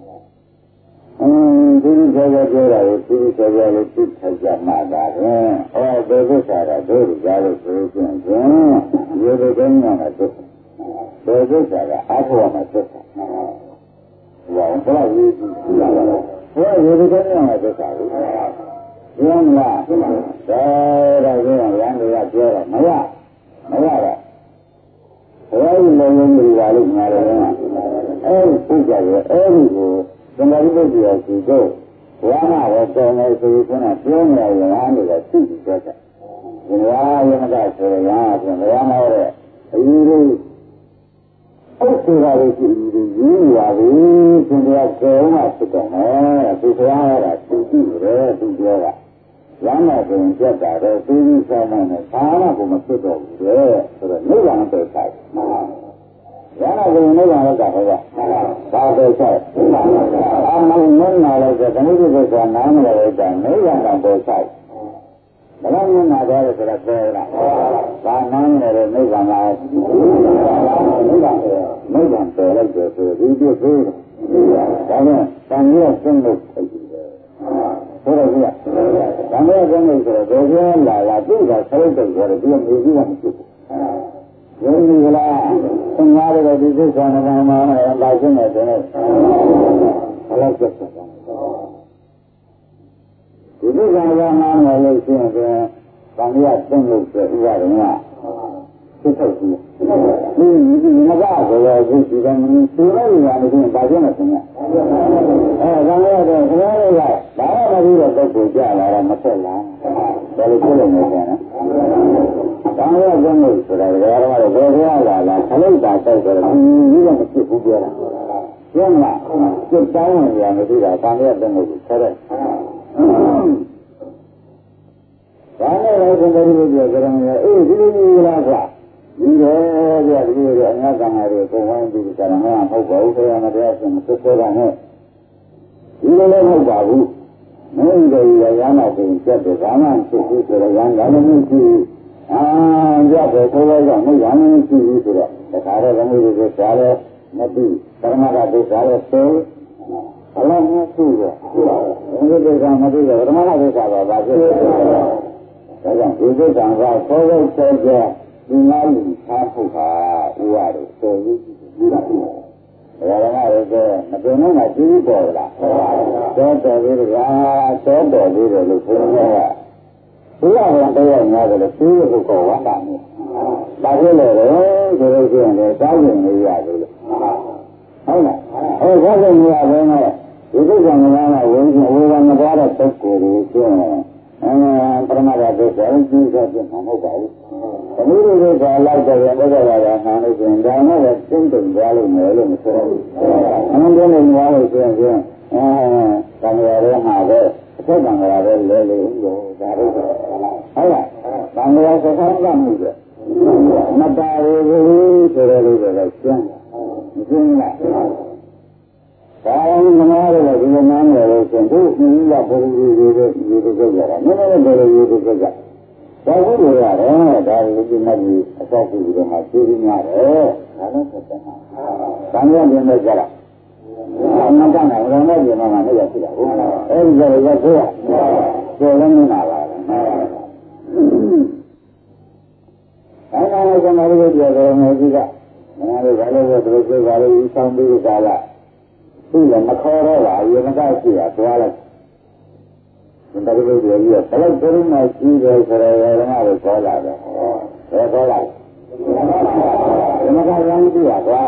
ဒီလိုပြောတာကိုဒီလိုပြောလို့သိထိုက်ကြမှာပါပဲဘယ်လိုစားတာတို့ကြားလို့ဆိုရင်ရေတွေကနေမှာတို့ဘယ်လိုစားတာအားထုတ်မှာတို့ဘာလို့ရေးကြည့်ရလဲဘယ်ရေတွေကနေမှာတို့စားလို့ဒီမှာဒါကရန်တွေကပြောတာမရတော့ဘယ်လိုလုံးလုံးတွေပါလို့ညာတယ်အဲ့ဒီကြည့်ကြရဲ့အဲ့ဒီကိုသံဃာ့ဘုရားရှိတော့ဝါနာရောတောင်းနေဆိုရင်ပြောနေရရင်အားနေတော့သိပြီးတော့တယ်။ဒီဝါယမကဆိုရင်ပြန်ဝါနာတဲ့အယူတွေအုပ်စုရာတွေရှိပြီးရင်းရပြီသင်္ကြန်ကောင်းမှဖြစ်တော့မယ်သူပြောရတာသူကြည့်တယ်သူပြောတာဝါနာဆိုရင်ကြက်တာတော့သိပြီးဆောင်မှလည်းဘာမှကိုမဖြစ်တော့ဘူးလေဆိုတော့နိဗ္ဗာန်ပဲဆိုင်ရဟန်းကနိဗ္ဗာန်လောက်တာဟောတာဘာပဲဆိုင်အမှန်မှန်လာလို့ဆိုဓမ္မတိကနားမလဲတဲ့နိဗ္ဗာန်ကပဲဆိုင်ဘယ်လိုမှနာတယ်ဆိုတာပြောတာဘာနားမလဲနိဗ္ဗာန်လားနိဗ္ဗာန်ပဲလိုက်တယ်ဆိုဒီပြည့်သေးဒါနဲ့တန်ရဆင်းလို့ဖြစ်တယ်ဆိုတော့ကတန်ရဆင်းလို့ဆိုတော့ဘယ်လိုလာသူ့ကဆက်လို့တယ်ဆိုတော့ဒီမျိုးကြီးကမဖြစ်ဘူးယုံကြည်လားသင်္ဃာရဲ့ဒီစိတ်ဆန္ဒမှာလာခြင်းနဲ့တဲ့ဘယ်လောက်ကျက်တယ်ဒီစိတ်ဆန္ဒမှာလို့ရှိရင်တန်ရဆင်းလို့ဆိုဥပါဒနာဖြစ်ထုတ်ဘူးဒီမကဆိုရရှိဒီကနေ့သူလည်းညာနေရင်ပါခြင်းနဲ့ဆင်းရတန်ရတဲ့ခရီးလေးကဘာမှမပြီးတော့ပုဂ္ဂိုလ်ကြလာတာမဆက်လားဘယ်လိုဖြစ်လို့လဲဆိုတော့တန်ရကျင်းလို့ဆိုတာကဘယ်လိုလာလားခလုတ်တာတိုက်တယ်ဒီကမဖြစ်ဘူးပြောတာကျင်းလားကျစ်တောင်းဝင်ရမရှိတာတန်ရကျင်းလို့ဆက်တယ်ဒါနဲ့လည်းဒီလိုမျိုးပြောကြတယ်ဒီလိုမျိုးလားကွာဒီလိုပြဒီလိုအများကံတွေကိုဝိုင်းပြီးကြတယ်မဟုတ်ပါဘူးဆရာမတရားရှင်မဆွဆွဲတာနဲ့ဒီလိုလည်းမဟုတ်ပါဘူးမင်းတို့ရရမ်းတော့ပြင်ကျက်တယ်ဘာမှဖြစ်ဘူးဆိုတော့ရမ်းတယ်လည်းမရှိကြတယ်ဆိုတော့ကြောင့်မရမ်းမရှိဘူးဆိုတော့တခါတော့သမီးတွေစားတယ်မသိပရမဂ္ဂဒုစားတယ်ဆိုအလုံးမရှိဘူးဘုရားကမသိတယ်ပရမဂ္ဂဒုစားပါဘာဖြစ်လဲဒါကြောင့်ဒီစိတ်ကံကသောသောဆဲဆဲဒီနားလူထားဖို့ဟာဥရတို့ဆိုရည်ဒီလားဒါကလည်းကမတင်တော့မှကြီးပေါ်လာတော့တော်သေးတယ်တော်တော်သေးတယ်လို့ပြောရဘုရားကတရားများတယ်လို့သိရဖို့ကောဝါတာမျိုးဒါဖြစ်လို့ဆိုလို့ရှိရင်လည်းတောင်းရင်လေးရတယ်လို့ဟုတ်လားဘာလို့မရဘဲနဲ့ဒီကိစ္စကလည်းဝင်ဝေဒနာသွားတဲ့ပုဂ္ဂိုလ်တွေကျင်းပရမဂ္ဂဒုစရကြီးဆိုပြမှာမဟုတ်ပါဘူး။သမီးတွေကလိုက်တယ်ဘုရားကနာလို့ဆိုရင်ဒါနဲ့ပဲသိမ့်တယ်ကြားလို့မယ်လို့မဆိုဘူး။အမှန်တည်းနဲ့များလို့ဆိုရင်သံဃာရဲ့မှာပဲအထက်သံဃာပဲလဲလို့ဒါတို့ဟုတ်လား။သံဃာစကားကမှုပဲ။မတားဘူးဆိုတဲ့လူတွေကကျန်းမကျန်းလား။ဒါမှမဟုတ်လည်းဒီလိုနားမလဲလို့ဆိုရင်သူ့မိဘဘုရားကြီးတွေကြည့်ကြတာနည်းနည်းဘယ်လိုရေးကြည့်ကြဒါကိုရရတယ်ဒါကိုဒီမှာဒီအဆောက်အဦတွေမှာသိရရတယ်ဒါလည်းသက်သက်မှာဘာလို့ပြင်နေကြလားအမှန်တမ်းတော့ဘယ်နဲ့ပြင်မှာလည်းရရှိတာဟုတ်အဲဒီကြရဆိုရကျော်လည်းမနာပါဘူးအဲ့ဒါလည်းကျွန်တော်တို့ပြောတယ်မျိုးကြီးကမနာလို့ဘာလို့လဲသူတို့ကလည်းဆောင်းပြီးကြလားသူ့လည်းမခေါ်တော့ပါဘူးမကရှိတာသွားလိုက်ဒီတကယ်ကြီးဘယ်လိုပုံမှန်ရှိတယ်ဆိုတော့ရဟန်းကိုခေါ်လာတယ်ဘယ်ခေါ်လာဒီမကရမ်းကြည့်ရကွာ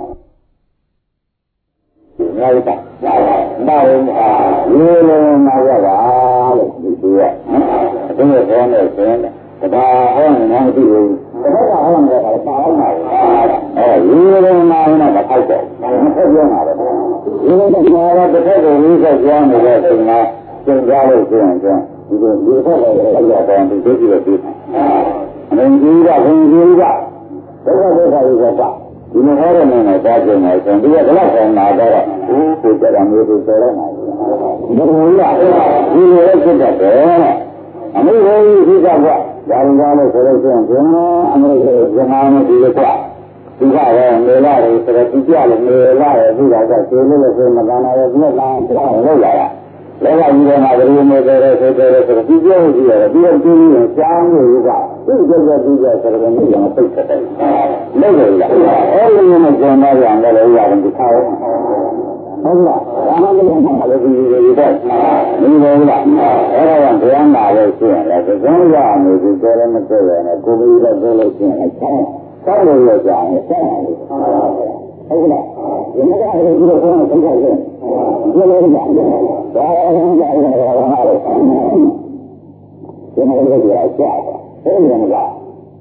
ငါတို့ကဘာလို့ရေလုံးမှာရပါလို့ဒီလိုရအဲ့ဒီဘောနဲ့ဆင်းတယ်ဒါဟောနေမှမသိဘူးဒါကဟောနေတာကပါအောင်ပါရေလုံးမှာတော့မထိုက်တော့မထိုက်ရမှာပဲရေလုံးကတော့တစ်ခါကိုလေးဆက်ပြောနေတဲ့အချိန်မှာကျင့်ကြလို့ဆိုရင်ဒီလိုဒီဘက်ကလည်းအရာတော်ဒီလိုကြည့်လို့ပြီးတယ်အရင်ကြီးကဘုံကြီးကဒုက္ခဒုက္ခတွေကဒီလိုဟောရမယ်နဲ့ကြားကြနေတယ်ဒီကလည်းဆောင်းလာတော့ကိုကြတာမျိုးကိုဆိုရမှာဒီလိုဒီလိုဖြစ်တတ်တယ်အမေဟောကြီးကကဒါရင်ကားလို့ဆိုလို့ရှိရင်အမေကဇမားနဲ့ဒီလိုကဒီကလည်းမေလာတွေဆိုတော့ဒီကြလည်းမေလာရဲ့ဒီကကျေလို့လို့ဆိုမှကနာရဲ့ဒီကလာလောက်လာတာလောကကြီးထဲမှာဘယ်လိုမျိုးဆိုတော့ဆိုတော့ဒီပြောကြည့်ရတယ်ဒီလိုကြည့်ရင်ရှားမျိုးကသူ့ကြက်ကြည့်ကြဆိုတော့မျိုးကပိတ်တယ်လို့လေလားအဲ့ဒီမျိုးကျန်တော့ရမယ်လို့ရတယ်ဒီခါဟုတ်လားဒါမှမဟုတ်လည်းဒီလိုတွေတော့ဒီလိုလားအဲ့ဒါကဘယ်မှာလဲဆိုရင်လည်းသံဃာမျိုးဒီတော်ရမတော်ရနဲ့ကိုယ်ကြီးလည်းပြောလို့ရှိရင်ဆောင်းလို့ရကြရင်ဆောင်းတယ်ဟုတ်လားဒီမှာကလည်းဒီလိုကောင်းတဲ့ခါကျရင်ဒီလိုကြတယ်ဒါလည်းကြားရတယ်ဘာမှလည်းဒီမှာလည်းကြားတယ်ဟုတ်တယ်မလား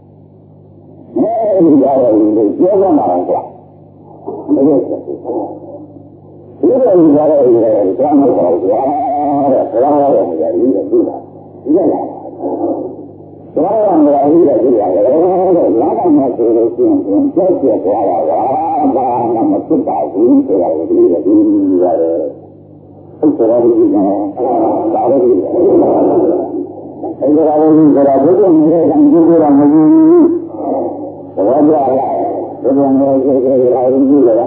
အဲဒီကြားရရင်ပြောရမှာကွာမဟုတ်ဘူးဒီလိုကြားရရင်ကြောင်းလို့ပြောတယ်ဒါလည်းမရဘူးဒီလားဒီလားသွားရမယ်အကြီးကြီးရတယ်လာတော့မှဆိုလို့ရှိရင်ကြောက်ကြသွားတာပါဘာမှမဖြစ်ပါဘူးဆိုတာကိုဒီလိုဒီရတယ်ဟုတ်တယ်ဒီကဒါလည်းဒီအဲ့ဒါလည်းဒီကရာဘုရားမြတ်ကံကြည့်ရမှာမဟုတ်ဘူးဘာကြလားဘုရားမြတ်ကရာရင်းကြီးလား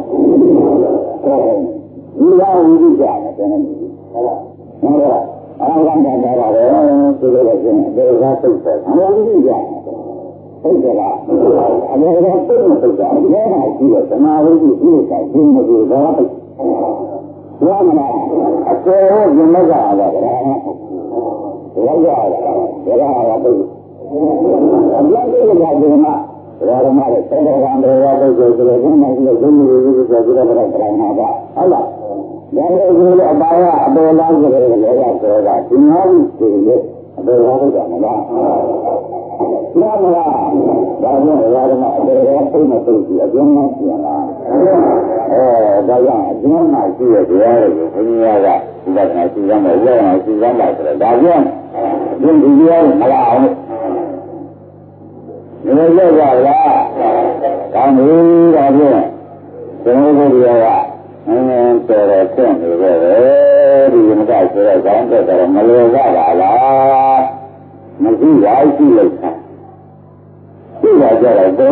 ဒီလားဝိကြတယ်တဲ့ဟုတ်လားဟုတ်လားအားကောင်းတာပါပဲဒီလိုလည်းရှင်ဒေဝသိတ်တယ်အမှန်ကြီးကြဟုတ်ကဲ့လားအမှန်တော့သိမသိတာဘယ်မှာရှိတဲ့သမာဓိကြီးဒီကဒီမဒီတော့သိဘယ်မှာအကျေဘယ်မှာကြတာလဲဘယ်ကြတာလဲဘယ်ဟာသိအပြည့်စုံကြတယ်မှာဘာမှလည်းစေတကံတွေရတဲ့ဆိုတော့ဒီမှာဒီလိုဒီလိုဒီလိုဆိုတော့ပြန်လာတာဟုတ်လားဒါလည်းဒီလိုအပါရအပေါ်လာကြတယ်လည်းရဆိုတော့ဒီမှာဒီလိုအပေါ်လာကြတယ်မလားမှန်ပါလားဒါကြောင့်ဓမ္မအပေါ်လာသိမသိဘူးအကျဉ်းမှပြန်လာဒါကြောင့်အကျဉ်းမှရှိရတရားတွေကိုဘုရားကဒီကနေ့စီစမ်းတယ်ဥပဒေစီစမ်းတယ်ဆိုတော့ဒါကြောင့်ဒီတရားကိုမလာအောင်ဒီလိုကြပါလားကောင်းပြီဒါဖြင့်ကျွန်တော်တို့ကတော်တော်ဆင့်နေပဲဒီမကဆိုတော့ကောင်းတော့မလွယ်ကြပါလားမရှိပါရှိလိုက်တာရှိပါကြတော့ဒီ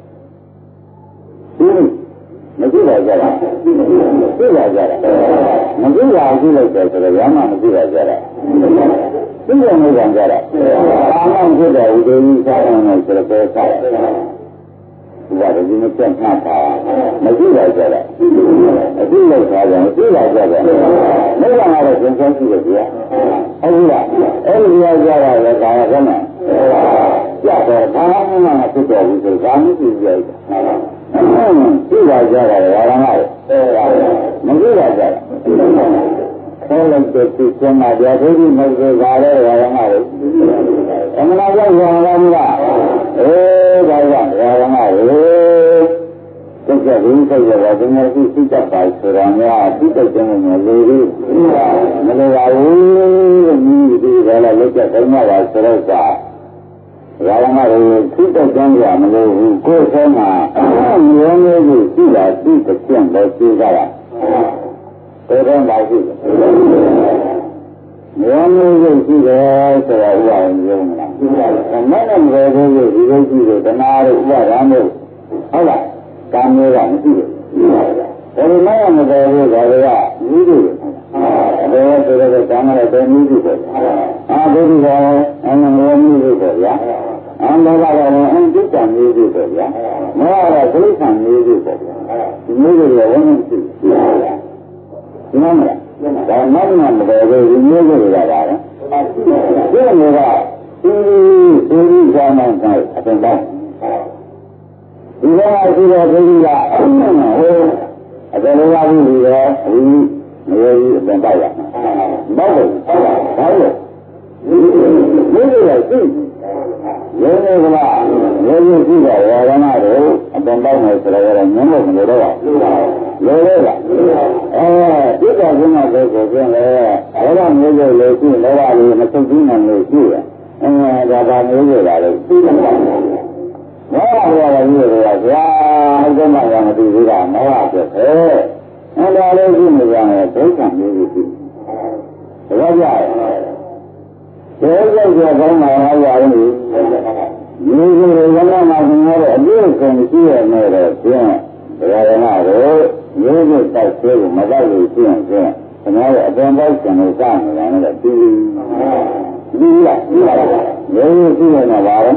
မရှိပါကြတာရှိပါကြတာမရှိပါရှိလိုက်တယ်ဆိုတော့ရမှမရှိပါကြတာသိရမှုကကြတာအာမဖြစ်တဲ့ဝိသေကြီးစားတယ်ဆိုတော့ပဲစားတယ်ဒီကဒီနေ့ပြန်မှတ်တာမရှိပါကြတာအသိလောက်ထားတယ်သိပါကြတယ်မိဘကတော့သင်္ချောရှိတယ်ကြာဟုတ်လားအဲ့ဒီရကြတာလည်းဒါကမှကြတော့ဘာမှမဖြစ်တော့ဘူးဆိုဒါမှသိကြတယ်သိပါကြတာလည်းဘာမှမရှိပါကြတာဆောလိုက်တဲ့သူကမှဗျာဒိဋ္ဌိမဟုတ်သေးပါလေဘာမှလည်းအမှန်တော့ဘာမှမလားဒါကြောင့်ဘာမှလည်းစိတ်ကရင်းစိတ်ရတာဒီနေ့သိတတ်ပါဆိုတာများသိတတ်ခြင်းနဲ့လူတွေမလိုပါဘူးဒီကလည်းလက်ချက်တိုင်းမှာဆိုတော့ဘာမှလည်းသိတတ်ခြင်းကမလိုဘူးကိုယ်ဆုံးမှာမျိုးမျိုးကြီးရှိတာသိတဲ့ကျင့်လို့သိကြတာဘယ်တော့မှရှိတယ်မျိုးမျိုးကြီးရှိတယ်ဆိုတာဥပမာရုံးလားမဲ့နဲ့ဘယ်လိုလဲဒီလိုကြည့်လို့ဓမ္မတို့ဥပါဒံတို့ဟုတ်လားကံမျိုးကမရှိဘူးဒါပေမဲ့မတော်ဘူးဒါတွေကကြီးတယ်ဘယ်ဆိုတော့ကံရတဲ့နည်းကြီးပေါ့အာဒုတိယအနန္တနည်းကြီးပေါ့ဗျာအန္တရာယ်ကတော့အန္တိတနည်းကြီးပေါ့ဗျာမောဟကဒိဋ္ဌံနည်းကြီးပေါ့ဗျာဒီနည်းတွေလည်းဝန်းမရှိဘူးဒီမှာဒါမှမတော်ဘူးဒီနည်းတွေကပါတယ်ဒီလိုကဒီဇာမန်ကအတင်ပါဒီကရှိတဲ့ဒုတိယဟိုအကယ်လို့ရပြီရောဒီမရဘူးအတင်ပါရမောက်တယ်ဘာလို့ဒီလိုလဲသိရဲနေကလားရဲရဲရှိတဲ့ဝါဒနာတို့အတင်ပါမယ်ဆိုတော့ညံ့လို့မလို့တော့လောလောကဒီကကင်းတဲ့ကိုပြင်လဲဘောရမျိုးမျိုးလေးရှိလောဘလေးမဆုံးပြီးနိုင်လို့ရှိရဒါပါမျိုးတွေလာလို့သိတယ်။မောဟရောကြီးတွေကဗျာအဲ့ဒါမှမသိဘူးကမောဟဖြစ်တယ်။အဲ့ဒါလေးရှိနေကြတယ်ဒိဋ္ဌံမျိုးကြီးရှိ။ဒါကြရဲ့။ဒီလိုကြောင့်ကောင်းမှာရတယ်။ဒီလိုရမမှာခင်ဗျားတို့အပြည့်အစုံရှိရမယ်တော့ဖြင့်ဒါရမတို့မျိုးစုတိုက်သေးကိုမတိုက်လို့ရှိရင်ဖြင့်ခင်ဗျားတို့အပြင်ပေါက်ကျန်လို့စနေတာလည်းပြီးဒီလားမျိုးရှိနေတာပါပဲ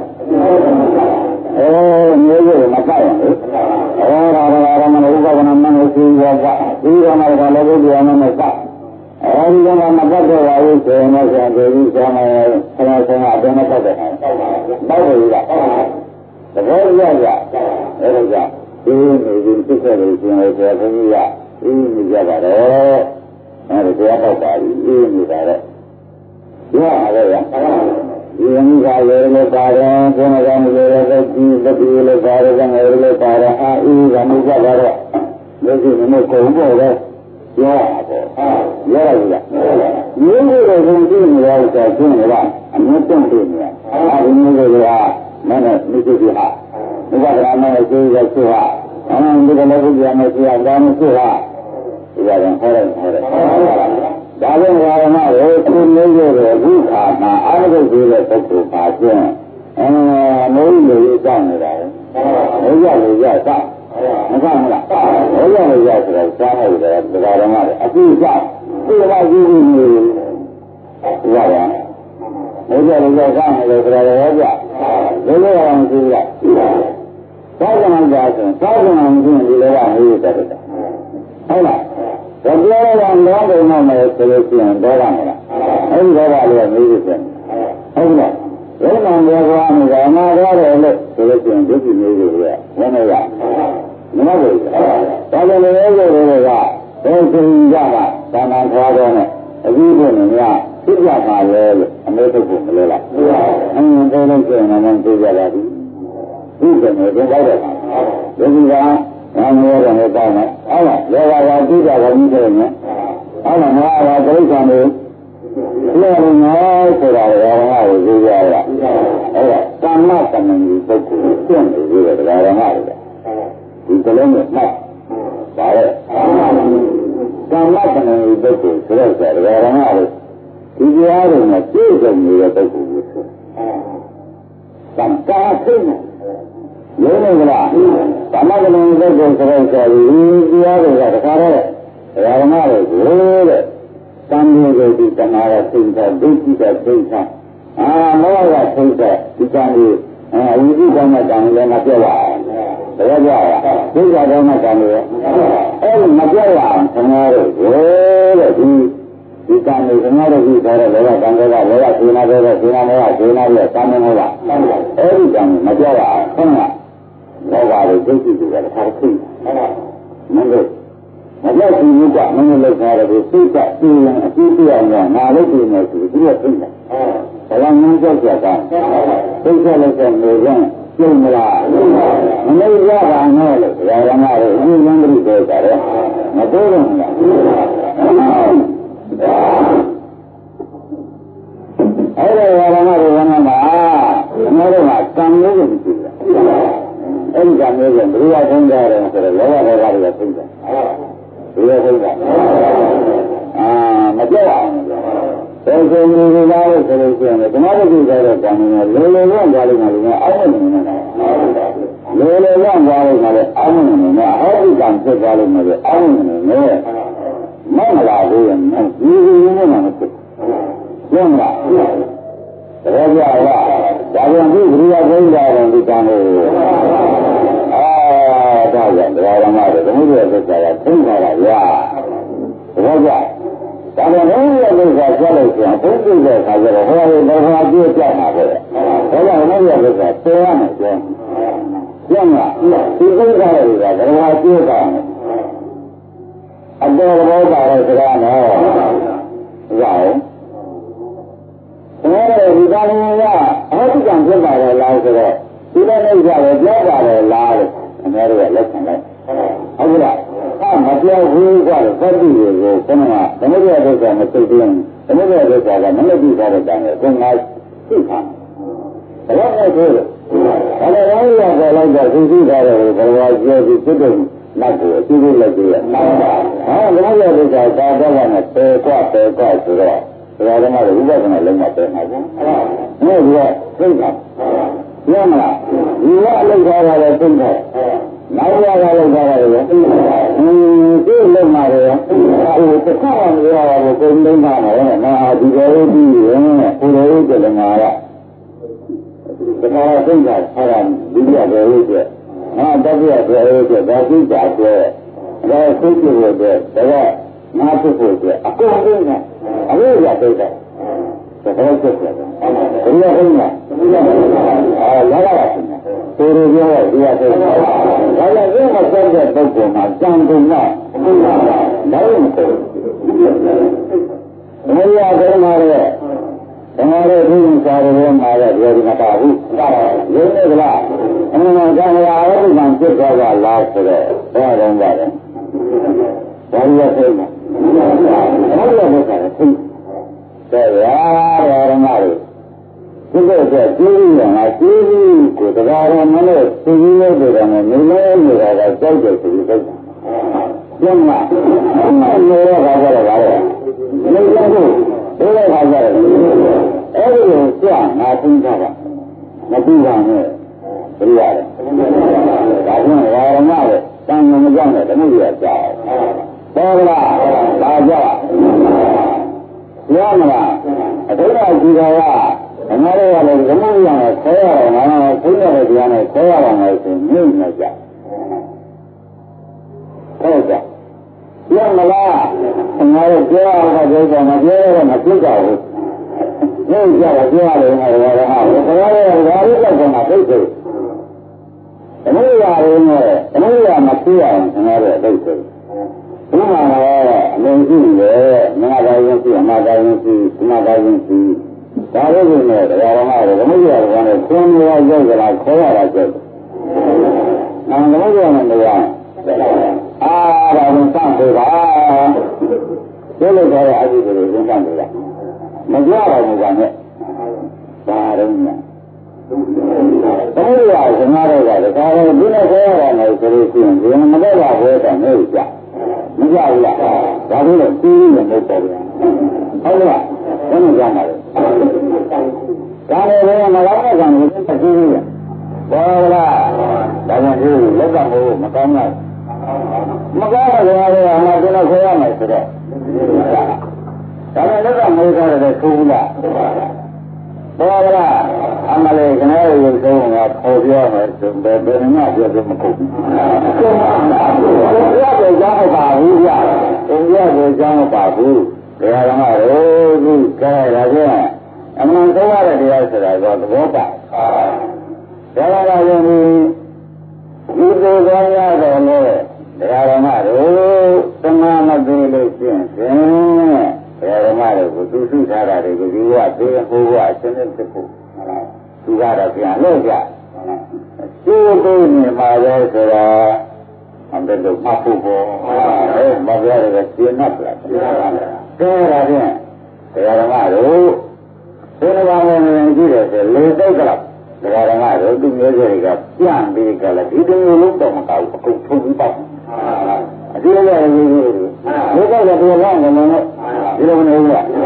မျိုးစုမတိုက်ရင်ရာမဏဥပဒနာမနစီယောကဒီရမကလည်းဘုရားမနဲ့စအဲဒီကမပတ်တော့ပါဘူးဆိုရင်တော့ဆရာဒေဝီဆရာမဆရာဆရာအတင်းနဲ့ပတ်တယ်ပေါ့ဘူးလားသဘောရရအဲဒါကြောင့်ဒီနေဒီဖြစ်ခဲ့လို့ရှင်လေဆရာခင်ဗျာအေးနေကြပါတော့အဲဒီတရားပေါက်ပါပြီအေးနေတာတော့ရရတယ်ရဒီအမှုကလည်းလည်းပါတယ်ဘုရားကလည်းလည်းဒီလက်ပြီးလည်းပါတယ်ကလည်းလည်းပါတယ်အာအေးကမှုကြပါတော့လက်ရှိမကုန်းပေါ်တော့ရရတယ်ရရတယ်မျိုးတွေကိုဘုံကြည့်နေရတော့ကျင်းနေတာအမြတ်တင့်နေရအဲဒီမျိုးတွေကမနဲ့မိစ္ဆေဟာဥပဒနာနဲ့ကျေးဇူးဆိုဟာဒီကလည်းဘုရားနဲ့ဆရာတော်နဲ့ဆိုဟာဒီကလည်းဟောတယ်ဒါလည်းဓမ္မကိုသူမျိုးရဲ့ဘုရားမှာအာရုံကြီးတဲ့ပုဂ္ဂိုလ်ပါခြင်းမိုးလိုရကြနေတာလေဘုရားလိုရတာမကမလားဘုရားလိုရဆိုတော့စားဟုတ်တယ်ဒါဓမ္မအပြည့်စသိလာကြည့်ပြီးရပါဘုရားလိုရစားနေတယ်ဆိုတာလည်းကြဘယ်လိုအောင်ကြည့်လိုက်သာသနာ့ကြာဆိုသာသနာ့ကျင့်ဒီလိုကမေးတယ်ဟုတ်လားဘယ်လိုလဲလောဘနဲ့မယ်ဆိုလို့ရှိရင်ဒေါသမလားအဲဒီဒေါသလေးကမေးလို့ပြန်ဟုတ်လားဘယ်မှာပြောရမလဲအမှားရတယ်လို့ဆိုလို့ရှိရင်ဒုက္ခမျိုးတွေရဲ့ဝမ်းရမဟုတ်ဘူးဒါလည်းလည်းတွေကဘယ်လိုကြတာသာနာခေါ်တော့နဲ့အကြီးကလည်းများသိကြပါလေလို့အမေထုတ်ဖို့မလဲလားဘယ်လိုကျရင်လည်းသိကြပါဘူးဒီကနေ့တော့တယ်ဒီကဘာမျိုးတော့လည်းတောင်းတယ်ဟုတ်လားလောဘကသိကြပါဘူးတဲ့နော်ဟုတ်လားငါကဒိဋ္ဌံတွေလည်းငါဆိုတာရောငါကိုသိကြရတာဟုတ်လားကာမတမန်ကြီးပုဂ္ဂိုလ်ကျင့်နေသေးတယ်ဒါရမတွေဒီကလေးနဲ့မှတ်ပါရဲ့ကာမတမန်ကြီးပုဂ္ဂိုလ်ဆိုတော့ဒါရမတွေဒီတရားတွေနဲ့ပြည့်စုံနေတဲ့ပုဂ္ဂိုလ်ကိုဆိုသံဃာသိနေလုံးဝကလားဓမ္မကလုံးပုဂ္ဂိုလ်ဆိုတော့ဒီတရားတွေကတခါတော့ဓမ္မတွေကိုတဲ့သံဃာကိုဒီတဏှာရဲ့သိတဲ့ဒိဋ္ဌိတဲ့သိတဲ့မောဟကသိတဲ့ဒီကံကြီးဝိသိကံနဲ့ကံလည်းမပြောက်ပါဘူးဘယ်ကြောင့်သိကြတော့မှကံလို့အဲ့မပြောက်ရအောင်သံဃာတွေကိုတဲ့ဒီကံကိုသံဃာတို့ကြည့်ထားတဲ့လောကကံတွေကလောကသေနာတွေသေနာမောဟသေနာတွေသံဃာမောဟအဲ့ဒီကံမပြောက်ရအောင်သံဃာလောကတွေသိသိတွေကတစ်ခါသိမလို့မလောက်ဘူးကမင်းလောက်ထားတယ်သိကသိရင်အကြည့်ပြအောင်ငါလုပ်ပြီးမယ်ဆိုပြီးတော့သိတယ်ဘယ်လိုမျိုးကြောက်ကြတာသိကြလို့ဆိုနေရင်ကျုံမလားမလို့ရပါနဲ့လို့ဓမ္မတွေအင်းလန်းတိပြောကြတယ်မတိုးတော့ဘူးလားအဲ့ဒါဓမ္မတွေကတော့မှာအများတို့ကကံမျိုးကိုကြည့်တာအဲ့ဒီကံမျိုးကဘယ်လိုသုံးကြတယ်ဆိုတော့လောဘဒေါသတွေကသိတယ်ဘယ်လိုသိတာမပြောက်အောင်ယ်ဆိုနေလာလို့ဆိုလို့ရှိရင်ဓမ္မတိကြတဲ့ကံနဲ့လောလောလောသွားလို့မှလည်းအောင်းနေနေတာလောလောလောသွားလို့မှလည်းအောင်းနေနေတာဟောဒီကံဖြစ်သွားလို့မှလည်းအောင်းနေနေမမလာဘူးရင်ဒီလိုမျိုးမှမဖြစ်ဘူးမလားတော်ကြလားဒါပြန်ပြီးဘုရားသိတာတော့ဒီကံကိုဒါကြောင့်တရားဓမ္မတွေဘုရားသစ္စာကသိနေတာရာတော်ကြဒါပေမဲ့ဘုရားသစ္စာဆက်လို့ရှိရင်ဘုရားရဲ့ခါကျတော့ဟောရတဲ့ဘာပြည့်ပြတ်မှာပဲဒါကြောင့်ဘုရားသစ္စာသိရမယ်ကျန်မလားဒီသစ္စာတွေကဘာပြည့်တာလဲအတော်ဘောတာတဲ့စကားနော်ရောဒီကံကအဟုတ်ကံဖြစ်ပါလေလားဆိုတော့ဒီလိုနေကြတယ်ပြောပါလေလားလို့အများကြီးလက်ခံလိုက်ဟုတ်လားမပြောဘူးကွာသတိတွေကိုခဏကသမုဒ္ဒရာဒုက္ခမသိသေးရင်သမုဒ္ဒရာဒုက္ခကမလက်ပြီးထားတဲ့ကံကိုကိုယ်ငါသိတာဘယ်လိုလဲဆိုတော့ဘာလဲရောပေါ်လိုက်တော့သိသိထားတဲ့ဘဝကျဲပြီးဖြစ်တဲ့နောက်ကိုအကျိုးလက်ကြည့်ရအောင်သမုဒ္ဒရာဒုက္ခသာတော့ကနဲ့ပေကွာဆိုတော့ဘုရားဓမ္မတွေဥပဒနာလုံးဝပြန်မှာပေါ့။အဲ့ဒီကသိတာ။ပြောမလား။ဒီကအလုပ်ထားတာလည်းသိတယ်။နောက်ရတာလည်းထားတာလည်းသိတယ်။ဒီလုံးမှာလည်းဟိုတစ်ခါမှမရပါဘူးကိုယ်လုံးမှာလည်းငါဒီလိုပြီးရင်ကိုယ်လိုကြတယ်ငါက။ဒါကသိတာအဲ့ဒါဒီရတဲ့ဟုတ်ကျ။ငါတတိယတဲ့ဟုတ်ကျဒါသိတာကျ။ဒါသိကြည့်လို့တဲ့ဒါကငါဖြစ်ဖို့ကျအကုန်လုံးကအလို့ရတဲ့ဒါတော့ဖြစ်တယ်ဘယ်လိုဟုတ်လဲလာလာပါရှင်ကိုယ်ပြောရဒီရတဲ့ဒါလည်းဒီမှာဆက်တဲ့ပုဂ္ဂိုလ်မှာကြံကုန်တာလည်းမဟုတ်ဘူးဘယ်ရတဲ့မှာလဲဓမ္မရဲ့ဘုရင်စာရဲမှာလည်းဒီမှာပါဘူးရင်းနေကြလားအမှန်တရားရာအဝိဇ္ဇံဖြစ်သွားတာလားဆိုတော့ဘယ်တော့မှလည်းဘာလို့လဲဆိုတော့ဘာလို့လဲဆိုတော့တဲ့ရာဓမ္မတွေဒီလိုကျကျေးဇူးရငါကျေးဇူးကိုတရားတော်မလို့သိရလို့တယ်နဲ့နေလဲနေတာကကြောက်တယ်ဆိုပြီးသိတာကျမ်းမှာအမှန်ရောတာကြတော့ဗါလဲနေလဲလို့ဒီလိုခါကြတယ်အဲ့ဒီကိုကြာငါသိတာကမသိပါနဲ့ပြရတယ်ဒါကြောင့်ရာဓမ္မတွေတန်ရုံမကြောက်နဲ့ဓမ္မတွေကြောက်ပေါ်လားဒါကြောင့်ရမလားအထုပ်အကြည့်တော်ကငါတို့ကလည်းဓမ္မရနဲ့ခေါ်ရအောင်ငါတို့သိတဲ့တရားနဲ့ခေါ်ရအောင်လို့ဆိုမြင့်နေကြဟုတ်ကြရမလားငါတို့ပြောရတာပြောကြမပြောရမဖြစ်ကြဘူးမြင့်ကြတော့ပြောရတယ်ငါတို့ကဟာဘယ်လိုလဲဘာလို့လဲဆိုတော့သိသိဓမ္မရရင်နဲ့ဓမ္မရမဖြစ်အောင်ငါတို့သိသိဘုရားကတော့အလုံးစုရဲ့ငါးပါးရင်ရှိအမှားပါးရင်ရှိဒီမှာပါးရင်ရှိဒါလို့ဆိုရင်တရားတော်မှာဓမ္မကြီးတော်ကလည်းခွန်ရောရောက်ကြလားခေါ်ရတာကျက်။နာဓမ္မကြီးနဲ့တရားဒါကိုစပေးပါဒီလိုကြတဲ့အကြည့်ကိုသင်္ကန်းပေးတာမကြပါဘူးကနဲ့ဒါတော့ညဘုရားကငါတို့ကလည်းဒါကိုဒီလိုခေါ်ရတာလည်းဆိုလို့ရှိရင်ဒီမတော့ပါဘဲတဲ့နေကြမကြဘူးလားဒါလို့လည်းပြီးနေမဟုတ်ပါဘူးဟုတ်လားဘယ်လိုကြမှာလဲဒါလည်းမကောင်းတဲ့ကံကိုသိပြီးရပေါ်လားဒါကြောင့်ဒီလက်ကမို့မကောင်းလားမကောင်းတဲ့ကောင်တွေကငါတို့တော့ခေါ်ရမယ်ဆိုတော့ဒါလည်းလက်ကမိုးကြတယ်သိဘူးလားပေါ်လားအမလေးကနေရုပ်ဆုံးကပေါ်ပြောမယ်ဆိုဘယ်နှမပြောလို့မကုန်ဘူးဘုရားပြောကြပါဘူးဗျာဘုရားပြောကြပါဘူးတရားဓမ္မတို့ဒီကဲဒါကြောင့်အမှန်တော့ရတဲ့တရားဆိုတာကသဘောပါဒါကလည်းဒီလိုကြောင့်ရတော့လေတရားဓမ္မတို့သမာမသိလို့ရှင်းတရားဓမ္မတွေကိုသူစုထားတာတွေကိုဒီကသေဟိုကအရှင်းဖြစ်ဖို့သူကတော့ပြန်လို့ကြသူ့ကိုနေမှာလဲဆိုတော့အမေတို့မှတ်ဖို့ပေါ့မပြောရတဲ့ရှင်းတ်လားကဲဒါဖြင့်တရားဓမ္မတို့ဘုရားဘာသာဝင်ကြည့်တယ်ဆိုလေတိတ်ကလားတရားဓမ္မတို့သူမျိုးတွေကပြန်ပြီးကြလားဒီလိုလုံးတော့မကောက်အကုန်ထုံပြီးပေါ့အဒီလိုရည်ရည်ဒီကတော့ဒီလောက်ငမလို့ဒီလိုမနေဘူးလား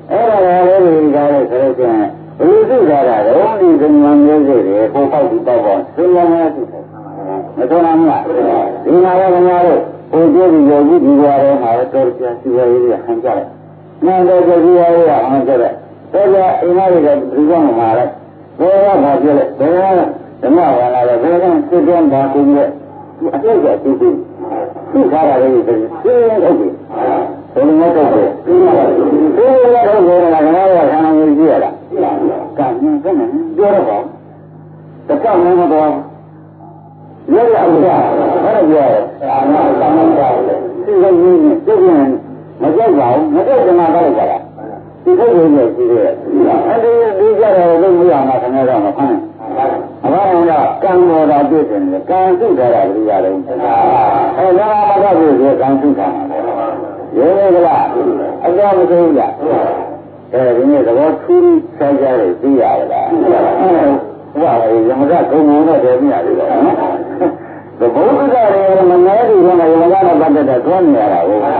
အဲ့ဒါလည်းဒီကားလို့ဆိုလို့ရှိရင်ဘယ်လိုသိကြတာလဲဒီကံမှန်မျိုးစိတ်တွေကိုပေါက်ပြီးပေါက်ပေါက်သင်္ကန်းများသိတယ်မတော်လားမလားဒီမှာလည်းခင်ဗျားတို့ဟိုကျိုးဒီယောဂီဒီဘွားတွေမှာတော့ပြန်စီရရေးဟန်ကြတယ်နန္ဒကြည်ရရေးဟန်ကြတယ်တော်ကြအိမ်သားတွေကဒီကောင်မှာလဲဘယ်ကမှပြလဲဘယ်ကဓမ္မဝါလာလဲဘယ်ကစစ်ပြန်ပါကုန်ရဲ့ဒီအဖြစ်ကသိသိခါရလေးသိသိဟုတ်ပြီဘယ်လိုမှတော့တယ်သိရတယ်သိရတော့ဘယ်ကငါးရဆန်းနေကြည့်ရလားကံနဲ့ကံနဲ့ပြောတော့ပါတက္ကမမတော်ရရဥစ္စာအဲ့ဒါပြောတယ်အာမသမ္မာတယ်သိရင်းနဲ့သိရင်မကြောက်ပါဘူးမကြောက်ကြမှာတော့ကြတာဒီထုတ်ရင်းနဲ့ရှိသေးတယ်အဲ့ဒီကြတော့ဘယ်လိုရမှာခင်ဗျားတော့မဖမ်းအဘာလို့လဲကံတော်တာပြည့်တယ်လေကံစုထားတာလူရတယ်အဲဒါမှမတော့ဘူးကံစုထားတာရေကလားအကြောင်းမသိဘူးလားအဲဒီနေ့သဘောထူးခြားခြားတွေသိရလားဟုတ်ပါဘူးရမကကုံကုံနဲ့တည်းမြရတယ်နော်သဘောဥစ္စာတွေမနှဲဒီကနေ့ရမကတော့ပတ်သက်တဲ့တွန်းနေရတာဟုတ်ဒါ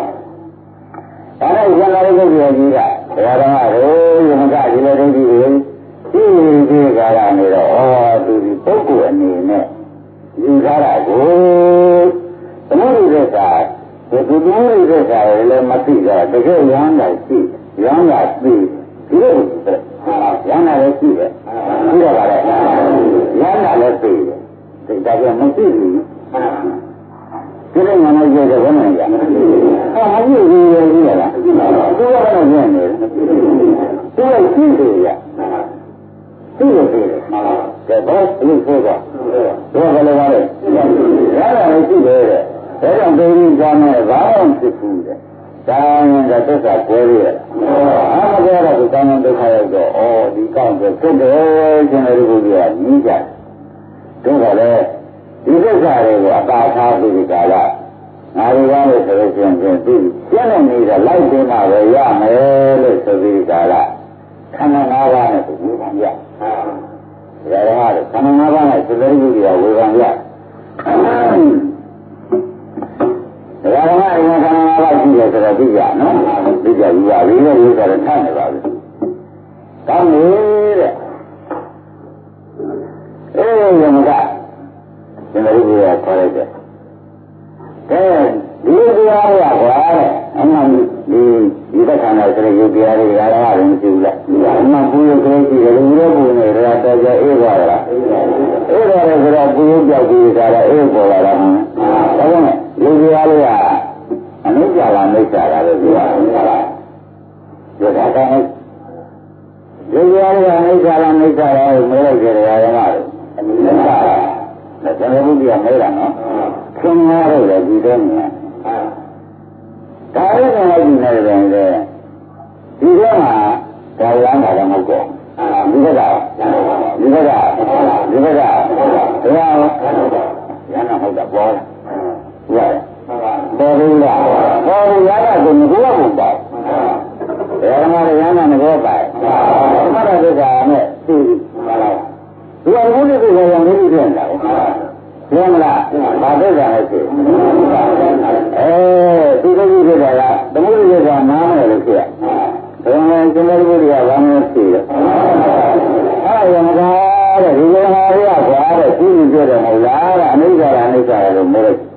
နဲ့ရံလာတဲ့ပုဂ္ဂိုလ်ကြီးကဘုရားတော်ကရမကဒီလိုဒိဋ္ဌိတွေဒီကာရနေတော့သူဒီပုဂ္ဂိုလ်အနေနဲ့ယူထားတာကိုသမုဒိသစ္စာဒီသမုဒိသစ္စာလည်းမသိကြတကယ်ရမ်းတာရှိရမ်းတာသိဒီလိုရမ်းတာလည်းရှိတယ်ပြီးတော့ပါလေရမ်းတာလည်းသိတယ်ဒီဒါကမသိဘူးဒီလိုမှမကြည့်တော့ဘယ်နဲ့ရမသိဘူးမကြည့်ဘူးရည်ရလားသူကတော့ညံ့နေတယ်သူကရှိတယ်ရသိလို့သိတယ်ကဲဘောလူဆိုတော့ဘယ်လိုလဲရတာလည်းရှိတယ်တဲ့ဒါကြောင့်ဒေဝီကနဲ့ဘာမှဖြစ်ဘူးတဲ့ဒါရင်ကသစ္စာကွဲရအားမပြောတော့ဒီကောင်းတဲ့ဒုက္ခရောက်တော့ဒီကောင်းတဲ့ဖြစ်တယ်ကျင်တဲ့ပုဂ္ဂိုလ်ကညီးကြတို့ကလည်းဒီသစ္စာတွေကိုအပါထားပြီးဒီကာလငါတို့ကလည်းဆိုလို့ရှိရင်သူကျင့်နေနေတာလိုက်တင်မှပဲရမယ်လို့ဆိုပြီးဒီကာလခန္ဓာ၅ပါးနဲ့ဝေခံရဒါတော့ခန္ဓာ၅ပါးနဲ့သတိပြုရဝေခံရဒါတော့အရင်ခန္ဓာ၅ပါးရှိတယ်ဆိုတော့သိကြနော်သိကြယူပါပြီလို့ပြောတယ်ထားနေပါပြီကောင်းပြီတဲ့ရမကသင်္တိပြုရခေါ်လိုက်တယ်ကဲဒီတရားရကွာတဲ့အမှန်ဒီသက်ခံတဲ့စရိယတရားတွေကလည်းမရှိဘူးလားအမှန်ပူရကလေးရှိတယ်လူရောပူနေတယ်တော်ကြအေးသွားတာအေးသွားတယ်ဆိုတော့ပူရပြောက်ပြီးတာလည်းအေးပေါ်လာတာဒါကြောင့်လူတရားလေးကအနိစ္စလားမိစ္ဆာလားလို့ပြောတာပြောတာတိုင်းလူတရားလေးကအနိစ္စလားမိစ္ဆာလားလို့မေးလိုက်ကြတယ်ဓမ္မတွေအနိစ္စလားဒါကျွန်တော်တို့ကမေးတာနော်ခင်ဗျားတို့လည်းဒီတော့မြင်ဒါလည်းတော့ဒီနေတယ်ဒီတော့မှာဒါရမ်းတာလည်းမဟုတ်တော့ဒီဘက်ကဘုရားရမ်းတာမဟုတ်တာပေါ်လာဟုတ်တယ်ပေါ်လို့လားပေါ်လို့ရတာကိုငါကမပေါ့ဘယ်မှာရမ်းတာငါပိုက်ဘာသာဒုက္ခနဲ့သိပါလားဒီအမှုတွေကတော့ရံလို့ဖြစ်နေတာပြောမလားဘာဒုက္ခလဲသိဒီလိုကြီးဖြစ်တာကသမုဒိယကနားမယ်လို့ဖြစ်ရဘယ်မှာကျန်တဲ့ဘုရားဘာမှမရှိတယ်အဲ့ဒါမကားတဲ့ဒီလိုဟာရကွာတဲ့သိပြီးပြတယ်မဟုတ်လားတဲ့အနိစ္စလားအနိစ္စလားလို့မေးလိုက်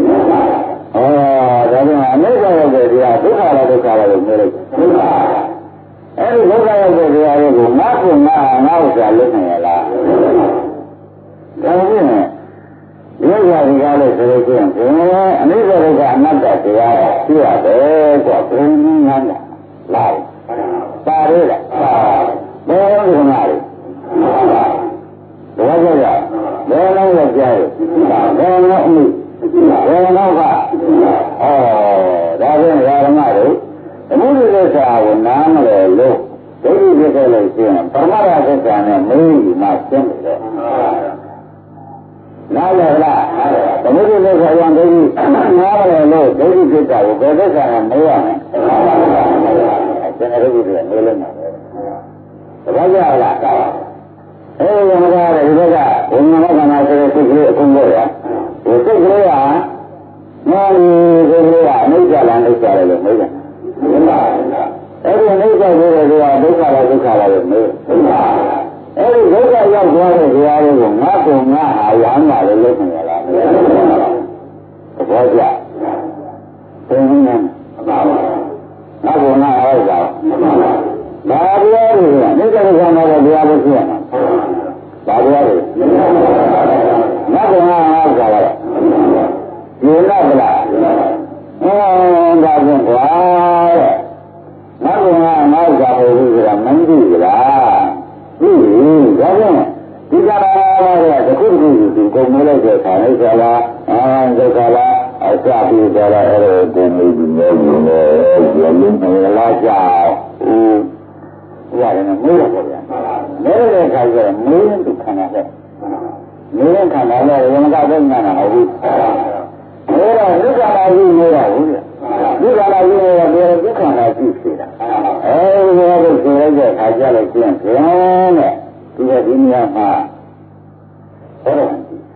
ဒါကြောင့်အနိစ္စရောက်တဲ့တရားဒုက္ခလားဒုက္ခလားလို့မေးလိုက်အဲ့ဒီဒုက္ခရောက်တဲ့တရားတွေကိုငါ့ကိုငါဥစ္စာလုပ်နေရလားဒါဖြင့်ဒီဥစ္စာတွေကလည်းဆိုလို့ရှိရင်အနိစ္စဒုက္ခအနတ္တတရားရှိရတယ်ကွာဘယ်နည်းငန်းလားပါရလားဘယ်လိုလဲငါလေဘာကြောင့်လဲဘယ်လိုလဲကြားရဘယ်လိုအမှုဘယ်လိုကဒါဖြင့်ဓမ္မတွေအမှုတွေလက်စာကိုနားမလဲလို့ဒိဋ္ဌိဖြစ်ခဲ့လို့ရှိရင်ပရမရသစ္စာနဲ့မေးပြီးမှရှင်းတယ်နားလည်လားသမုဒိသစ္စာရောဒိဋ္ဌိနားလည်လို့ဒိဋ္ဌိဖြစ်တာကိုဘယ်သစ္စာနဲ့မေးရမလဲကျွန်တော်တို့ကမေးလို့မှာပဲဘာကြောင့်လဲအဲဒီမှာဒီဘက်ကဘုံမောကနာဆိုတဲ့စိတ်ကလေးအခုလို့ရဒီစိတ်ကလေးကမောဒီစိတ်ကလေးကအနိစ္စလားအနိစ္စလားလို့မေးတယ်အဲဒီအနိစ္စတရားတွေကိုငါ့ကိုငါဟာရမ်းလာလို့လုပ်နေရလားသဘောကျသိနေတယ်ငါ့ကိုငါဟောတာဘာတရားတွေကနိစ္စကံတော်တရားလို့ပြောတာဘာတရားတွေငါ့ကိုငါဟောတာလားဒီလားဗလားဒါဖြင့်ကွာတဲ့ငါ့ကိုငါဟောတာဟုတ်ဘူးဆိုတာမသိဘူးလားသိပြီဒါဖြင့်ဒီကရာကတခုတခုဒီကုန်မလို့တဲ့ခါလေးဆိုလားဒုက္ခလားအစပြီးကြတာအဲ့ဒါကိုနေပြီးနေနေနေလာကြဦးရတယ်နော်မေးရပါဗျာမေးတဲ့ခါကျတော့မေးရင်ဒုက္ခနာတဲ့မေးရင်ခန္ဓာလည်းဝိမကဘုံနာမဟုတ်ဘူးမေးတော့ဒုက္ခနာကြီးမေးတာဟုတ်ဗျာဒုက္ခနာကြီးမေးတော့ဒုက္ခနာကြီးဖြစ်တာအဲဒီလိုဆိုရတဲ့ခါကျတော့ကျင်းကျင်းတဲ့ဒီနေရာမှာဟုတ်တယ်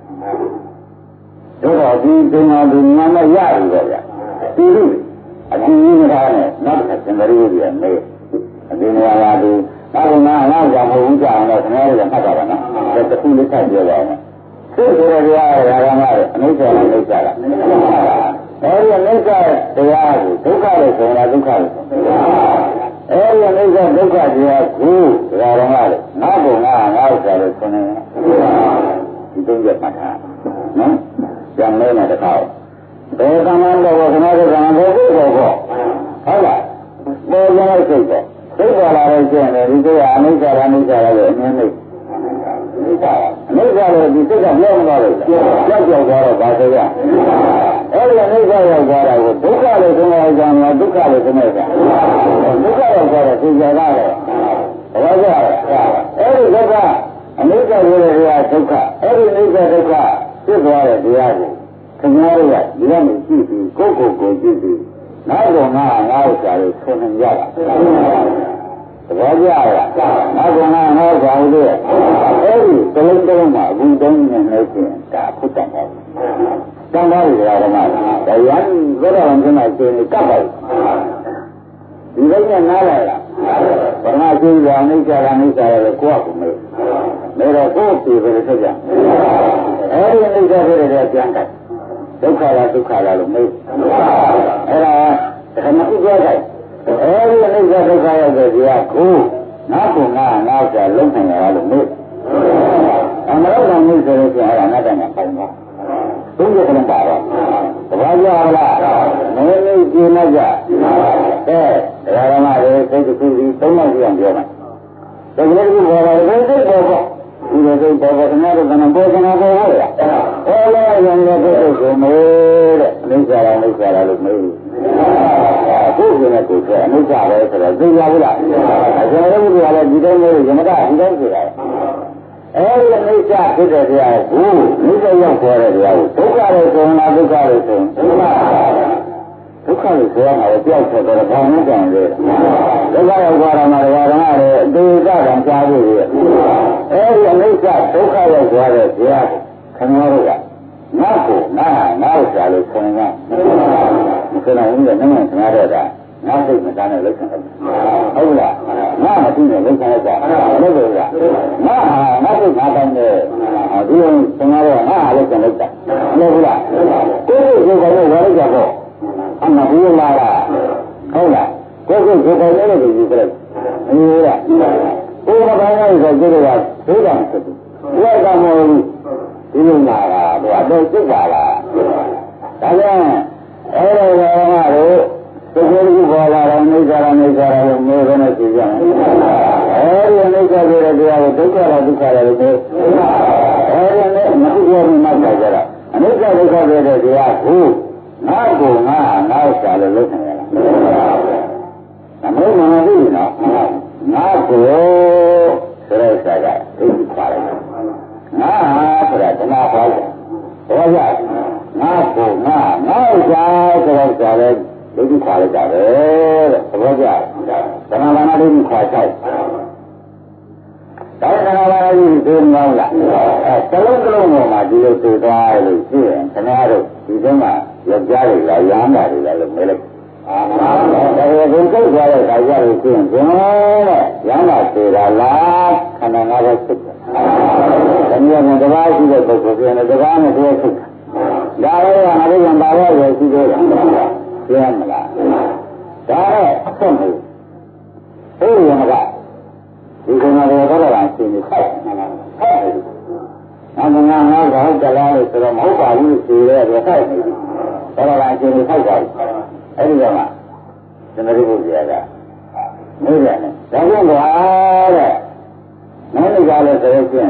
တော့ဒီသင်္ဃာဒီနာမရပြီတော့ဗျာဒီလိုအကျဉ်းကြီးထားနဲ့နောက်တစ်ဆင်္ကာရီပြန်မေးဒီနေရာကဒီသာဝနာအလားကြောင့်မဟုတ်ဘူးကြောင့်တော့ခင်ဗျားတို့ကမှတ်တာပါနော်ဒါတစ်ခုလေးထပ်ပြောပါဦးသိဆိုရတရားရာဂမရဲ့အနိစ္စနဲ့အိဋ္ဌာလားအဲဒီအနိစ္စတရားကိုဒုက္ခလို့ဆိုတာဒုက္ခလို့အဲဒီအနိစ္စဒုက္ခတရားကိုရာဂမလို့ငါ့ဘုံငါဥစ္စာလို့ဆိုနေဒီသုံးချက်မှတ်ထားနော်ကြံနေတယ်တခါဘယ်ကမှတော့ခဏတော့ကံဘောဖို့တော့ဟုတ်လားပေါ်ရတဲ့စိတ်တော့သိပါလာတဲ့ကျင့်တယ်ဒီကအနိစ္စလားအနိစ္စလားလို့အမြင်နေအနိစ္စလို့ဒီစိတ်ကပြောင်းသွားလို့ကြောက်ကြောက်သွားတော့ဘာဆိုရအဲ့ဒီအနိစ္စရောက်သွားတာကိုဒုက္ခလို့ဆိုနေကြမှာဒုက္ခလို့ဆိုနေကြဒုက္ခရောက်သွားတော့သိကြတာလေဘာကြအဲ့ဒီဒုက္ခအနိစ္စလို့ရဒုက္ခအဲ့ဒီအနိစ္စဒုက္ခဖြစ်သွားတဲ့တရားကိုခင်ဗျားတို့ကဒီကနေ့ကြည့်ပြီးကိုယ့်ကိုယ်ကိုကြည့်ပြီးနောက်တော့ငါဥစ္စာကိုဆွနေကြတာသဘောကျလားနောက်တော့ငါဥစ္စာကိုလေအဲ့ဒီတလုံးတလုံးမှာအခုတုံးနေနေချင်းဒါဖုတ်တယ်ပေါ့တန်ပါးရဓမ္မဒါရန်သောတော်ကမှရှင်ကပ်ပါဒီလိုနဲ့နားလာလားဘာမှကျိုးရအိဋ္ဌာရအိဋ္ဌာရလို့ကိုယ့်အကူမေးတော့ကိုယ့်ပြေပဲဆက်ကြအဲ့ဒီအိဋ္ဌာရတဲ့ပြန်ကဒုက္ခလားဒုက္ခလားလို့မေးအဲ့ဒါဓမ္မဥပ္ပါဒ်အဲ့ဒီအိဋ္ဌာဒုက္ခရောက်တဲ့ဒီကကိုငါ့ကိုငါဥစ္စာလုံးနိုင်ရလို့မေးအမရောကမေးဆိုလို့ရှိရင်အဲ့ဒါငါတည်းကပိုင်ပါဘုရားကလည်းပါတော့တဘာကြလားမင်းလေးကြည့်လိုက်ကြဓမ္မတွေစိတ်တစ်ခုစီသုံးလိုက်ပြန်ပြောမယ်ဒါကလေးကဘောလာတယ်စိတ်ပေါ်ပေါ့ဒီလိုစိတ်ပေါ်ပေါ်ခဏတော့ကနဘောကနာပေါ်ရဟောလာရင်လည်းစိတ်ကိုမေးတဲ့အနိစ္စလားလို့မေးကိုယ်ကလည်းကိုယ်ကအနိစ္စပဲဆိုတော့သိရဘူးလားကျွန်တော်တို့ကလည်းဒီတိုင်းမျိုးရမကဒီတိုင်းဆိုတာအဲဒီအနိစ္စဖြစ်တဲ့တရားကိုနိစ္စရောက်ပေါ်တဲ့တရားကိုဒုက္ခလို့ဆိုရင်ဒုက္ခလို့ဆိုရင်ဒုက္ခလို့ဆိုရမှာကြောက်ဆက်တော့ဘာမှမကြံသေးဒုက္ခရောက်သွားတာမှဓမ္မတွေအသေးကတံကြားဖို့ရအဲဒီအနိစ္စဒုက္ခရောက်သွားတဲ့တရားကိုခင်ဗျားတို့ကငါ့ကိုငါဥစ္စာလို့ဆိုရင်ကမဆိုနိုင်ဘူးလေနည်းနည်းခင်ဗျားတို့ကငါစိတ်မသားနဲ့လက်ခံတယ်ဟုတ်လားငါမသိနဲ့လက်ခံလိုက်တာဟုတ်လို့လားငါစိတ်ငါတိုင်းနဲ့ဒီလိုခင်ဗျားတို့ကငါလက်ခံလိုက်တာဟုတ်လားကိုယ်ကိုယ်ကိုယ်ဝါလိုက်ကြတော့အမှန်ဘူးလားဟုတ်လားကိုယ်ကိုယ်ကိုယ်လည်းယူကြတယ်အင်းလားကိုယ်ကဘာလဲဆိုကြည့်တော့ဒုက္ခဖြစ်တယ်ဘယ်ကမှမဟုတ်ဒီလိုလာတာတော့စိတ်ပါလားဒါကြောင့်အဲ့ဒီဘာမှလို့ဒီလိုကြီးပေါ်လာတော့အိဋ္ဌာရလို့မေးခနဲ့ကြည့်ကြမယ်အဲ့ဒီအိဋ္ဌာရတဲ့တရားကိုဒုက္ခလားဒုက္ခလားလို့မေးအဲ့ဒီနဲ့မသိရဘူးမှတ်ကြကြတာအနိစ္စဒုက္ခတဲ့တရားကိုငါ့ကိုငါဥစ္စာလို့လုပ်နေရတာအမေမသိဘူးနော်ငါ့ကိုဆိုတဲ့ဥစ္စာကသိခွာလိုက်ငါဆိုတာဓမ္မပါ့ဘောရငါ့ကိုငါဥစ္စာဆိုတဲ့ဥစ္စာလည်းဒုက္ခခွာလိုက်တာပဲတဲ့သဘောကျဓမ္မဘာနာဒုက္ခခွာချိုက်ဒါကဓမ္မဘာနာကြီးသိနေအောင်လားတလုံးပေါ်မှာဒီလိုသိသွားလို့ရှိရင်ခင်ဗျားတို့ဒီထဲမှာလက်ကြားတွေကရမ်းတာတွေလည်းမေးလိုက်ဒါပေမဲ့ဘုံကုတ်သွားတဲ့ခါကျလို့ရှိရင်ကျွန်တော်တဲ့ရမ်းတာသေးတာလားခန္ဓာငါးပါးဖြစ်တယ်တနည်းအားဖြင့်တဘာရှိတဲ့ပုဂ္ဂိုလ်ပြန်တယ်တဘာနဲ့တည်းဖြစ်တာဒါလည်းငါတို့ကဘာလို့ရရှိသေးလဲပြမလားဒါနဲ့အဆုံးဘူးဘုရားကဒီကနေ့တော့တော့လားရှင်းနေခိုက်အမှန်ငါတော့ကြလားလို့ဆိုတော့မဟုတ်ပါဘူးဆိုရဲရခိုက်နေတယ်တော့လားရှင်းနေခိုက်ပါဘူးအဲ့ဒီကမှကျွန်တော်တို့ပြောရတာနေရတယ်ဒါကြောင့်ကွာတဲ့နောက်တစ်ခါလဲဆိုရင်ဖြင့်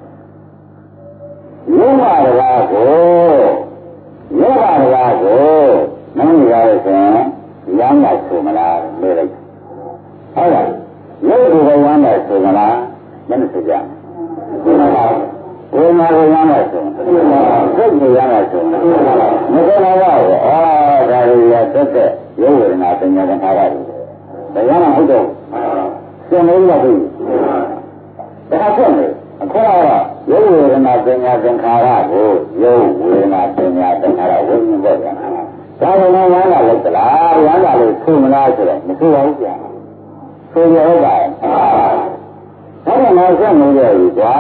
ရုံးပါတကားကိုနောက်တစ်ခါလဲဆိုရင်ရမ်းလိုက်ဆိုမလားမေးလိုက်ဟုတ်လားရုပ်ကိုရမ်းလိုက်ဆိုမလားမင်းဆိုကြဘုရားဘုရားကိုရမ်းလိုက်ဆိုစိတ်ကိုရမ်းလိုက်ဆိုမကောတော့ဘူးဒါရီရတက်တဲ့ရုပ်ဝေဒနာပညာသင်္ခါရတွေဒါရမ်းဟုတ်တော့သင်လို့ရပြီဒါဆက်နေအခုတော့ရုပ်ဝေဒနာပညာသင်္ခါရကိုရုပ်ဝေဒနာပညာသင်္ခါရဝိညာဉ်ပေါ့ဗျာဒါကလည်းရမ်းလာလို့သလားရမ်းလာလို့ဆိုမလားဆိုတော့မဆိုပါဘူးဗျာဆိုရဟုတ်ပါရဲ့ဒါကမှဆက်နေရပြီကွာ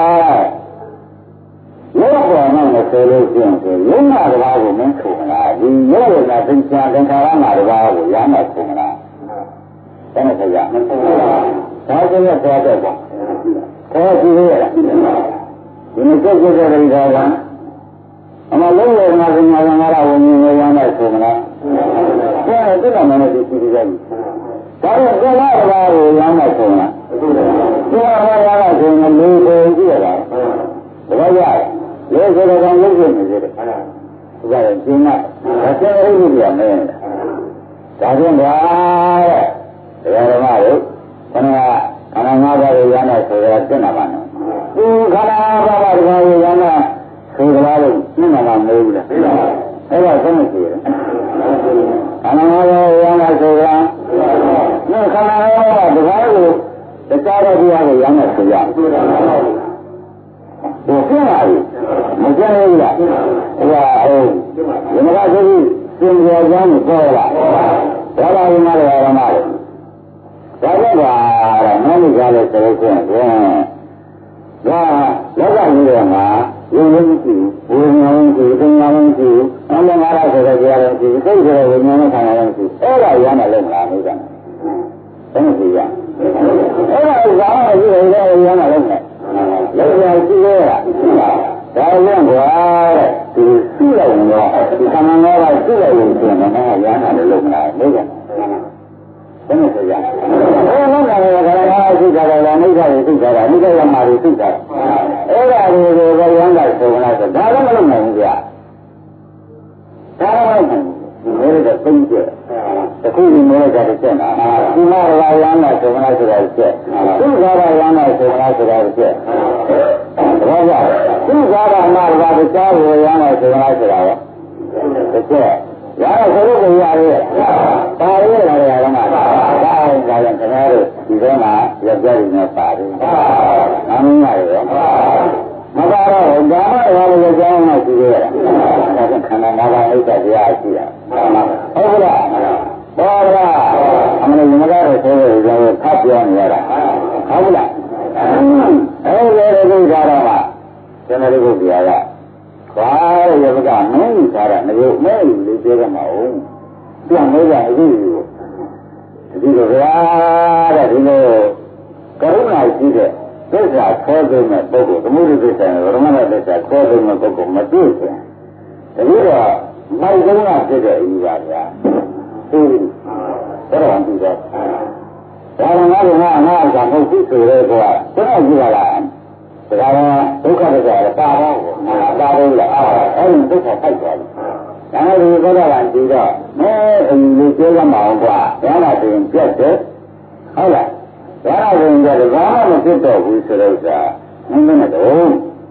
ရုပ်ပေါ်မှာဆိုလို့ရှိရင်ရုပ်နာတစ်ပါးကိုမင်းဆိုမလားဒီရုပ်ဝေဒနာပညာသင်္ခါရမှာတစ်ပါးကိုရမ်းလာဆိုမလားဒါနဲ့ဆိုရမဆိုပါဘူးဒါဆိုရသွားတော့ပေါ့ခေါ်ကြည့်ရတာဒီနေ့ကြည့်ကြတဲ့နေရာကအမလုံးဝငါကငါကဝင်နေရမ်းလိုက်ဆိုမလားဒါနဲ့တိတ်မှလည်းဒီကြည့်ကြတယ်ဒါတော့ကလာဘာကိုရမ်းလိုက်ဆိုမလားဒီဟာရမ်းလိုက်ဆိုရင်လူကိုကြည့်ရတာဘာရတယ်လေဆိုတော့ရုပ်ရှင်နေတယ်ဟုတ်လားဒါကကျင်းမှာဒါကျဲရုပ်ကြီးရမယ်ဒါကြောင့်ပါတဲ့ဓမ္မတို့ခဏခန္ဓာ၅ပါးကိုရမ်းလိုက်ဆိုတော့သိနာပါနော်ဒီခန္ဓာ၅ပါးကိုရမ်းလိုက်ဆိုကြလို့သိနာမှာမဟုတ်ဘူးလားအဲ့ဒါဆုံးမရှိဘူးခန္ဓာ၅ပါးကိုရမ်းလိုက်ဆိုတော့ဒီခန္ဓာ၅ပါးကဒီကားကိုတရားတော်တရားကိုရမ်းလိုက်ဆိုရဘယ်ဖြစ်လာပြီမကျန်ဘူးလားဒါဟုတ်ဒီမှာဆိုပြီးသင်္ကြန်ကြောင်းကိုပေါ်လာဒါပါဘုရားတော်ဓမ္မတွေဒါကြောင့်ပါတဲ့မနိကလည်းဆိုလို့ရှိရင်ဒါလောကကြီးထဲမှာယုံကြည်မှုဝိညာဉ်ကိုသင်္ညာမှုကိုအမှန်တရားဆိုတဲ့တရားတွေသိတဲ့ဝိညာဉ်နဲ့ခံရတဲ့သိအဲ့ဒါရမ်းတယ်လို့မလားလို့ကဘယ်လိုကြည့်ရအဲ့ဒါဇာတ်ကြီးတွေရမ်းတယ်လို့နဲ့လောက်ရကြည့်ရတာဒါကြောင့်ကွာတဲ့ဒီသိလိုက်တော့ဒီခန္ဓာငါးပါးသိလိုက်လို့ဆိုရင်လည်းရမ်းတယ်လို့မလားလို့ကဘယ်လိုဆိုရအဲ့လောကရဲ့ခန္ဓာငါးပါးသိကြတယ်လားအိဋ္ဌာတွေသိကြတာအိဋ္ဌာရမှာတွေသိကြတယ်အဲ့ဒါတွေကိုရမ်းလိုက်ဆိုမလားဆိုဒါလည်းမလုပ်နိုင်ဘူးဗျာဒါလည်းမလုပ်နိုင်ဘူးဒီလိုတော့သိကြတယ်တခုဒီမျိုးကြတဲ့ချက်နာဒီမှာရမ်းလိုက်ဆိုမလားဆိုတာချက်သူ့ဘာသာရမ်းလိုက်ဆိုမလားဆိုတာချက်ဘာကြောင့်သူ့ဘာသာမှာဘာတရားကိုရမ်းလိုက်ဆိုမလားဆိုတာရောတစ်ချက်ရတော့ဆိုလို့ကိုရရဲ့ဒါရဲရတယ်ကတော့ဒါကြောင့်ခင်ဗျားတို့ဒီထဲမှာရက်ကြရနေပါတယ်အမှန်ပါရောမပါတော့ဒါမှတော့လည်းကြောင်းမှရှိသေးတယ်ဒါကခန္ဓာ၅ပါးအိဋ္ဌတရားရှိတာဟုတ်လားဘောရာအမှန်လည်းမကားတော့ဆိုလို့ဖတ်ပြောနေရတာဟုတ်လားအဲ့ဒီလိုကြတော့ကျွန်တော်တို့ပြရတာဘာရမကမင်းကြီးစားတာမလို့မဲလေးပြောကြမှာဟုတ်ပြန်မေးကြအခုဒီလိုဗျာတဲ့ဒီလိုကရုဏာရှိတဲ့သစ္စာခေါ်တဲ့ပုဂ္ဂိုလ်သမုဒိသစ္စာနဲ့ဗရမဏသစ္စာခေါ်တဲ့ပုဂ္ဂိုလ်မတွေ့ဘူးတကယ်တော့မိုက်ကုန်းကဖြစ်တဲ့အယူပါဗျာဟုတ်တော့ဒီတော့ဒါကငါ့ကငါ့အကြောင်းမဟုတ်ဘူးဆိုရဲကွာကျွန်တော်ကြည့်ရလားဒါကဒုက္ခသစ္စာပါတော့ပါလို့လားအဲ့ဒီဒုက္ခဖိုက်သွားပြီဒါနဲ့ဒီဘောဓဘာကြည့်တော့မဲအယူလေးပြောရမှာအောင်ကွာဒါလာဆိုရင်ပြတ်တယ်ဟုတ်လားဒါလာဆိုရင်ကြတယ်ဘာမှမဖြစ်တော့ဘူးဆိုတော့ကမင်းနဲ့တော့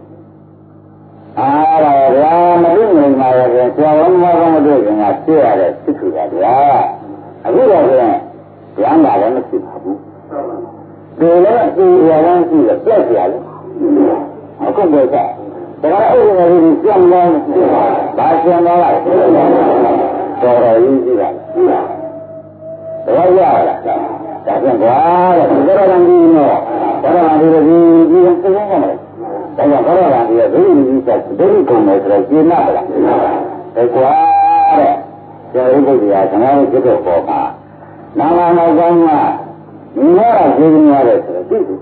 ဗျာမလို့နေမှာရဲ့ဆရာတော်မတော်မတို့ကငါသိရတဲ့ဖြစ်ထူတာဗျာအခုတော့ပြန်ဉာဏ်လာလည်းမဖြစ်ပါဘူးဒီလည်းဒီရလန်းရှိတယ်ပြက်ကြရတယ်အခုပဲကဒါကအဲ့ဒီလိုကြံလို့ဘာကြံတော့လဲတော်တော်ကြီးရှိတာဒါရလားဒါပြန်ကွာတဲ့ဒီတော့လည်းဒီနော်ဘာသာဒီလိုဒီသိနေတယ်ဒါကြောင့်ဘာသာဒီဒိဋ္ဌိကြီးကဒိဋ္ဌိကုန်တယ်ဆိုတော့ရှင်းနာလားဒါကွာတဲ့ဇေယျဘုရားခဏလေးဖြစ်တဲ့ပေါ်မှာနာမနောက်ကောင်းကမြင်ရတာရှင်းရတယ်ဆိုတော့သိတယ်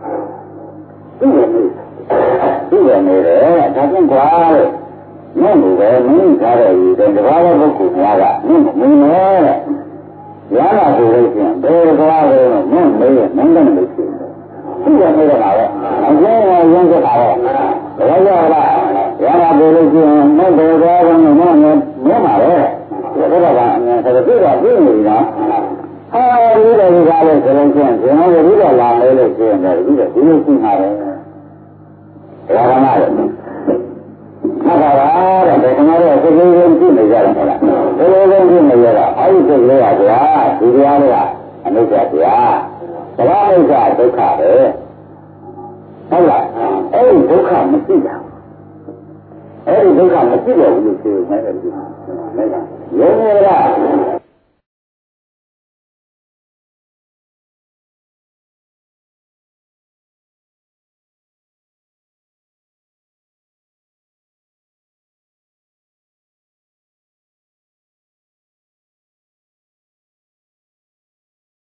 သိတယ်နေတယ်ဒါကြောင့်ကွာတဲ့မင်းတို့ပဲမင်းထားတဲ့ဒီတဘာဝပုဂ္ဂိုလ်များကမင်းမင်းနဲ့တဲ့ရလာဆိုလို့ရှိရင်ဘယ်ကွာလဲမင်းမေးရင်မင်းလည်းမသိဘူးသိတယ်နေတယ်ပါပဲအကျဉ်းဝင်ရင်းချက်ပါပဲဘယ်လိုလဲရလာဆိုလို့ရှိရင်မင်းဘယ်ကွာလဲမင်းမင်းပါပဲဒါတော့ကအမြင်ဆိုတော့သိတာသိနေပြီနော်ဟာဒီလိုဒီကားလို့ဆိုလို့ရှိရင်ကျွန်တော်တို့ဒီလိုလာလဲလို့ဆိုရင်လည်းဒီလိုရှိမှာပဲဒါကမှလည်းမှတ်ပါလားတဲ့ကျွန်တော်တို့စိတ်ကလေးကိုကြည့်နေကြတယ်ဟုတ်လားစိတ်ကလေးကိုကြည့်နေရတာအဲ့ဒီစိတ်ကလေးကဗျာဒီတရားလေးကအနုစ္စဗျာသဘာဝဥစ္စာဒုက္ခပဲဟုတ်လားအဲ့ဒီဒုက္ခမရှိတာအဲ့ဒီဒုက္ခမရှိတော့ဘူးလို့ပြောနေတယ်ဒီမှာရုံးရတာ